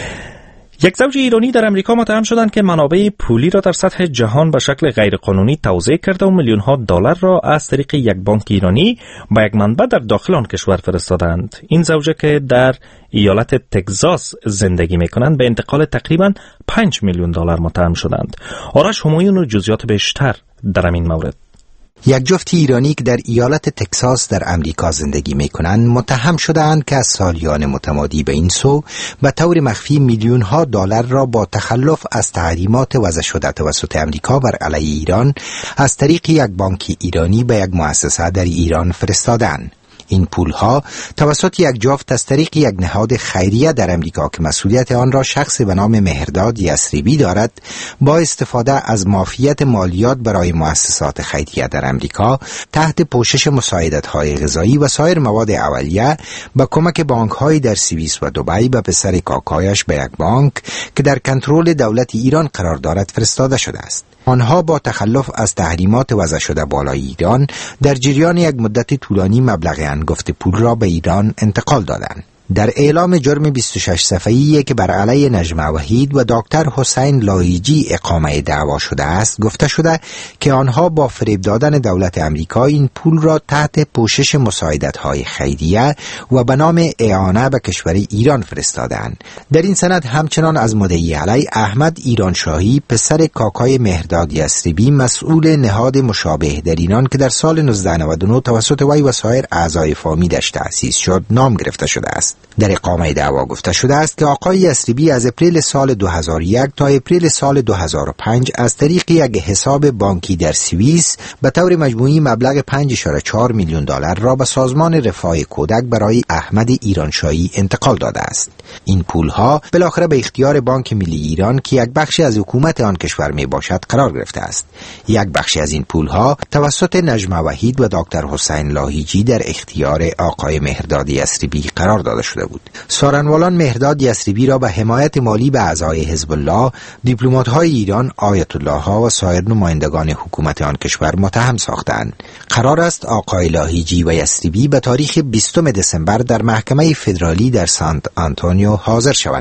S20: یک زوج ایرانی در امریکا متهم شدند که منابع پولی را در سطح جهان به شکل غیرقانونی توزیع کرده و میلیون ها دلار را از طریق یک بانک ایرانی به یک منبع در داخل آن کشور فرستادند. این زوجه که در ایالت تگزاس زندگی میکنند به انتقال تقریبا پنج میلیون دلار متهم شدند. آرش همایون و جزئیات بیشتر در این مورد.
S9: یک جفت ایرانی که در ایالت تگزاس در امریکا زندگی میکنند متهم شدند که از سالیان متمادی به این سو به طور مخفی میلیون ها دلار را با تخلف از تحریمات وضع شده توسط امریکا بر علیه ایران از طریق یک بانک ایرانی به یک مؤسسه در ایران فرستادند. این پولها توسط یک جفت از طریق یک نهاد خیریه در امریکا که مسئولیت آن را شخص به نام مهرداد یثربی دارد، با استفاده از معافیت مالیات برای مؤسسات خیریه در امریکا تحت پوشش مساعدت‌های غذایی و سایر مواد اولیه با کمک بانک‌های در سوئیس و دبی به پسر کاکایش به یک بانک که در کنترل دولت ایران قرار دارد فرستاده شده است. آنها با تخلف از تحریمات وضع شده بالای ایران در جریان یک مدت طولانی مبلغ انگفت پول را به ایران انتقال دادند. در اعلام جرم بیست و شش صفحه‌ای که بر علیه نجمه وحید و دکتر حسین لاهیجی اقامه دعوا شده است گفته شده که آنها با فریب دادن دولت امریکا این پول را تحت پوشش مساعدت‌های خیریه و به نام اعانه به کشور ایران فرستادند. در این سند همچنان از مدعی علی احمد ایرانشاهی پسر کاکای مهرداد یثربی مسئول نهاد مشابه در ایران که در سال نوزده نود و نه توسط وی و سایر اعضای فامیلش تأسیس شد نام گرفته شده است. در اقامه دعوا گفته شده است که آقای یثربی از اپریل سال دو هزار و یک تا اپریل سال دو هزار و پنج از طریق یک حساب بانکی در سوئیس به طور مجموعی مبلغ پنج و چهار میلیون دلار را به سازمان رفاه کودک برای احمد ایرانشاهی انتقال داده است. این پولها بالاخره به اختیار بانک ملی ایران که یک بخشی از حکومت آن کشور می باشد قرار گرفته است. یک بخشی از این پولها توسط نجمه وحید و دکتر حسین لاهیجی در اختیار آقای مهرداد یثربی قرار داده شده بود. سارنوالان مهرداد یثربی را به حمایت مالی به اعضای حزب الله، دیپلمات‌های ایران، آیت الله ها و سایر نمایندگان حکومت آن کشور متهم ساختند. قرار است آقای لاهیجی و یثربی به تاریخ بیستم دسامبر در محکمه فدرالی در سانت آنتونیو حاضر شوند.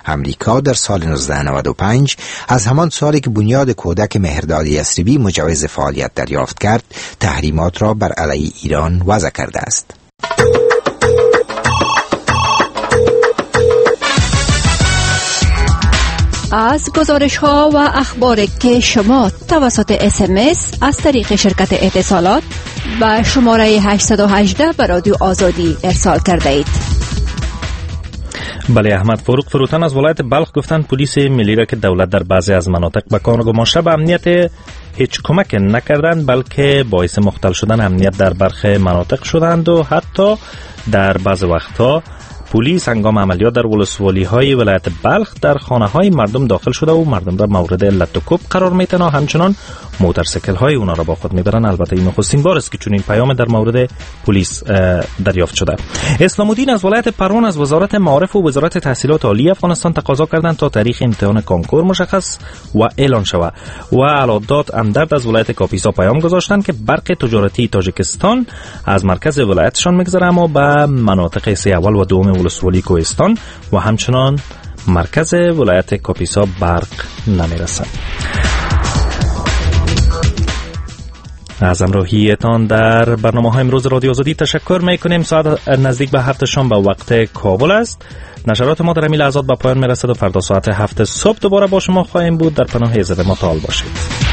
S9: امریکا در سال نوزده نود و پنج از همان سالی که بنیاد کودک مهرداد یثربی مجوز فعالیت دریافت کرد، تحریمات را بر علیه ایران وضع کرده است.
S7: از گزارش ها و اخبار که شما توسط اس ام اس از طریق شرکت اتصالات و شماره هشت یک هشت به رادیو آزادی ارسال کرده اید.
S20: بله، احمد فاروق فروتن از ولایت بلخ گفتند پلیس ملی را که دولت در بعضی از مناطق به کار گماشته به امنیت هیچ کمک نکردند، بلکه باعث مختل شدن امنیت در برخی مناطق شدند و حتی در بعض وقتها پلیس هنگام عملیات در ولسوالی های ولایت بلخ در خانه های مردم داخل شده و مردم را مورد علت و کوب قرار میتن و همچنان موتورسیکل های اونا را با خود میبرن. البته این نخستین بار است که چنین پیام در مورد پلیس دریافت شده. اسلام الدین از ولایت پروان از وزارت معارف و وزارت تحصیلات عالی افغانستان تقاضا کردند تا تاریخ امتحان کنکور مشخص و اعلان شود و علادات اندرد از ولایت کاپیسا پیام گذاشتند که برق تجارتی تاجیکستان از مرکز ولایتشان میگذره اما به مناطق سه اول و دوم ولسوالی کوهستان و همچنان مرکز ولایت کاپیسا برق نمیرسد. از همراهیتان در برنامه های امروز رادیو آزادی تشکر میکنیم. ساعت نزدیک به هفت شام به وقت کابل است. نشرات ما در این لحظات به پایان میرسد و فردا ساعت هفت صبح دوباره با شما خواهیم بود. در پناه ایزد متعال باشید.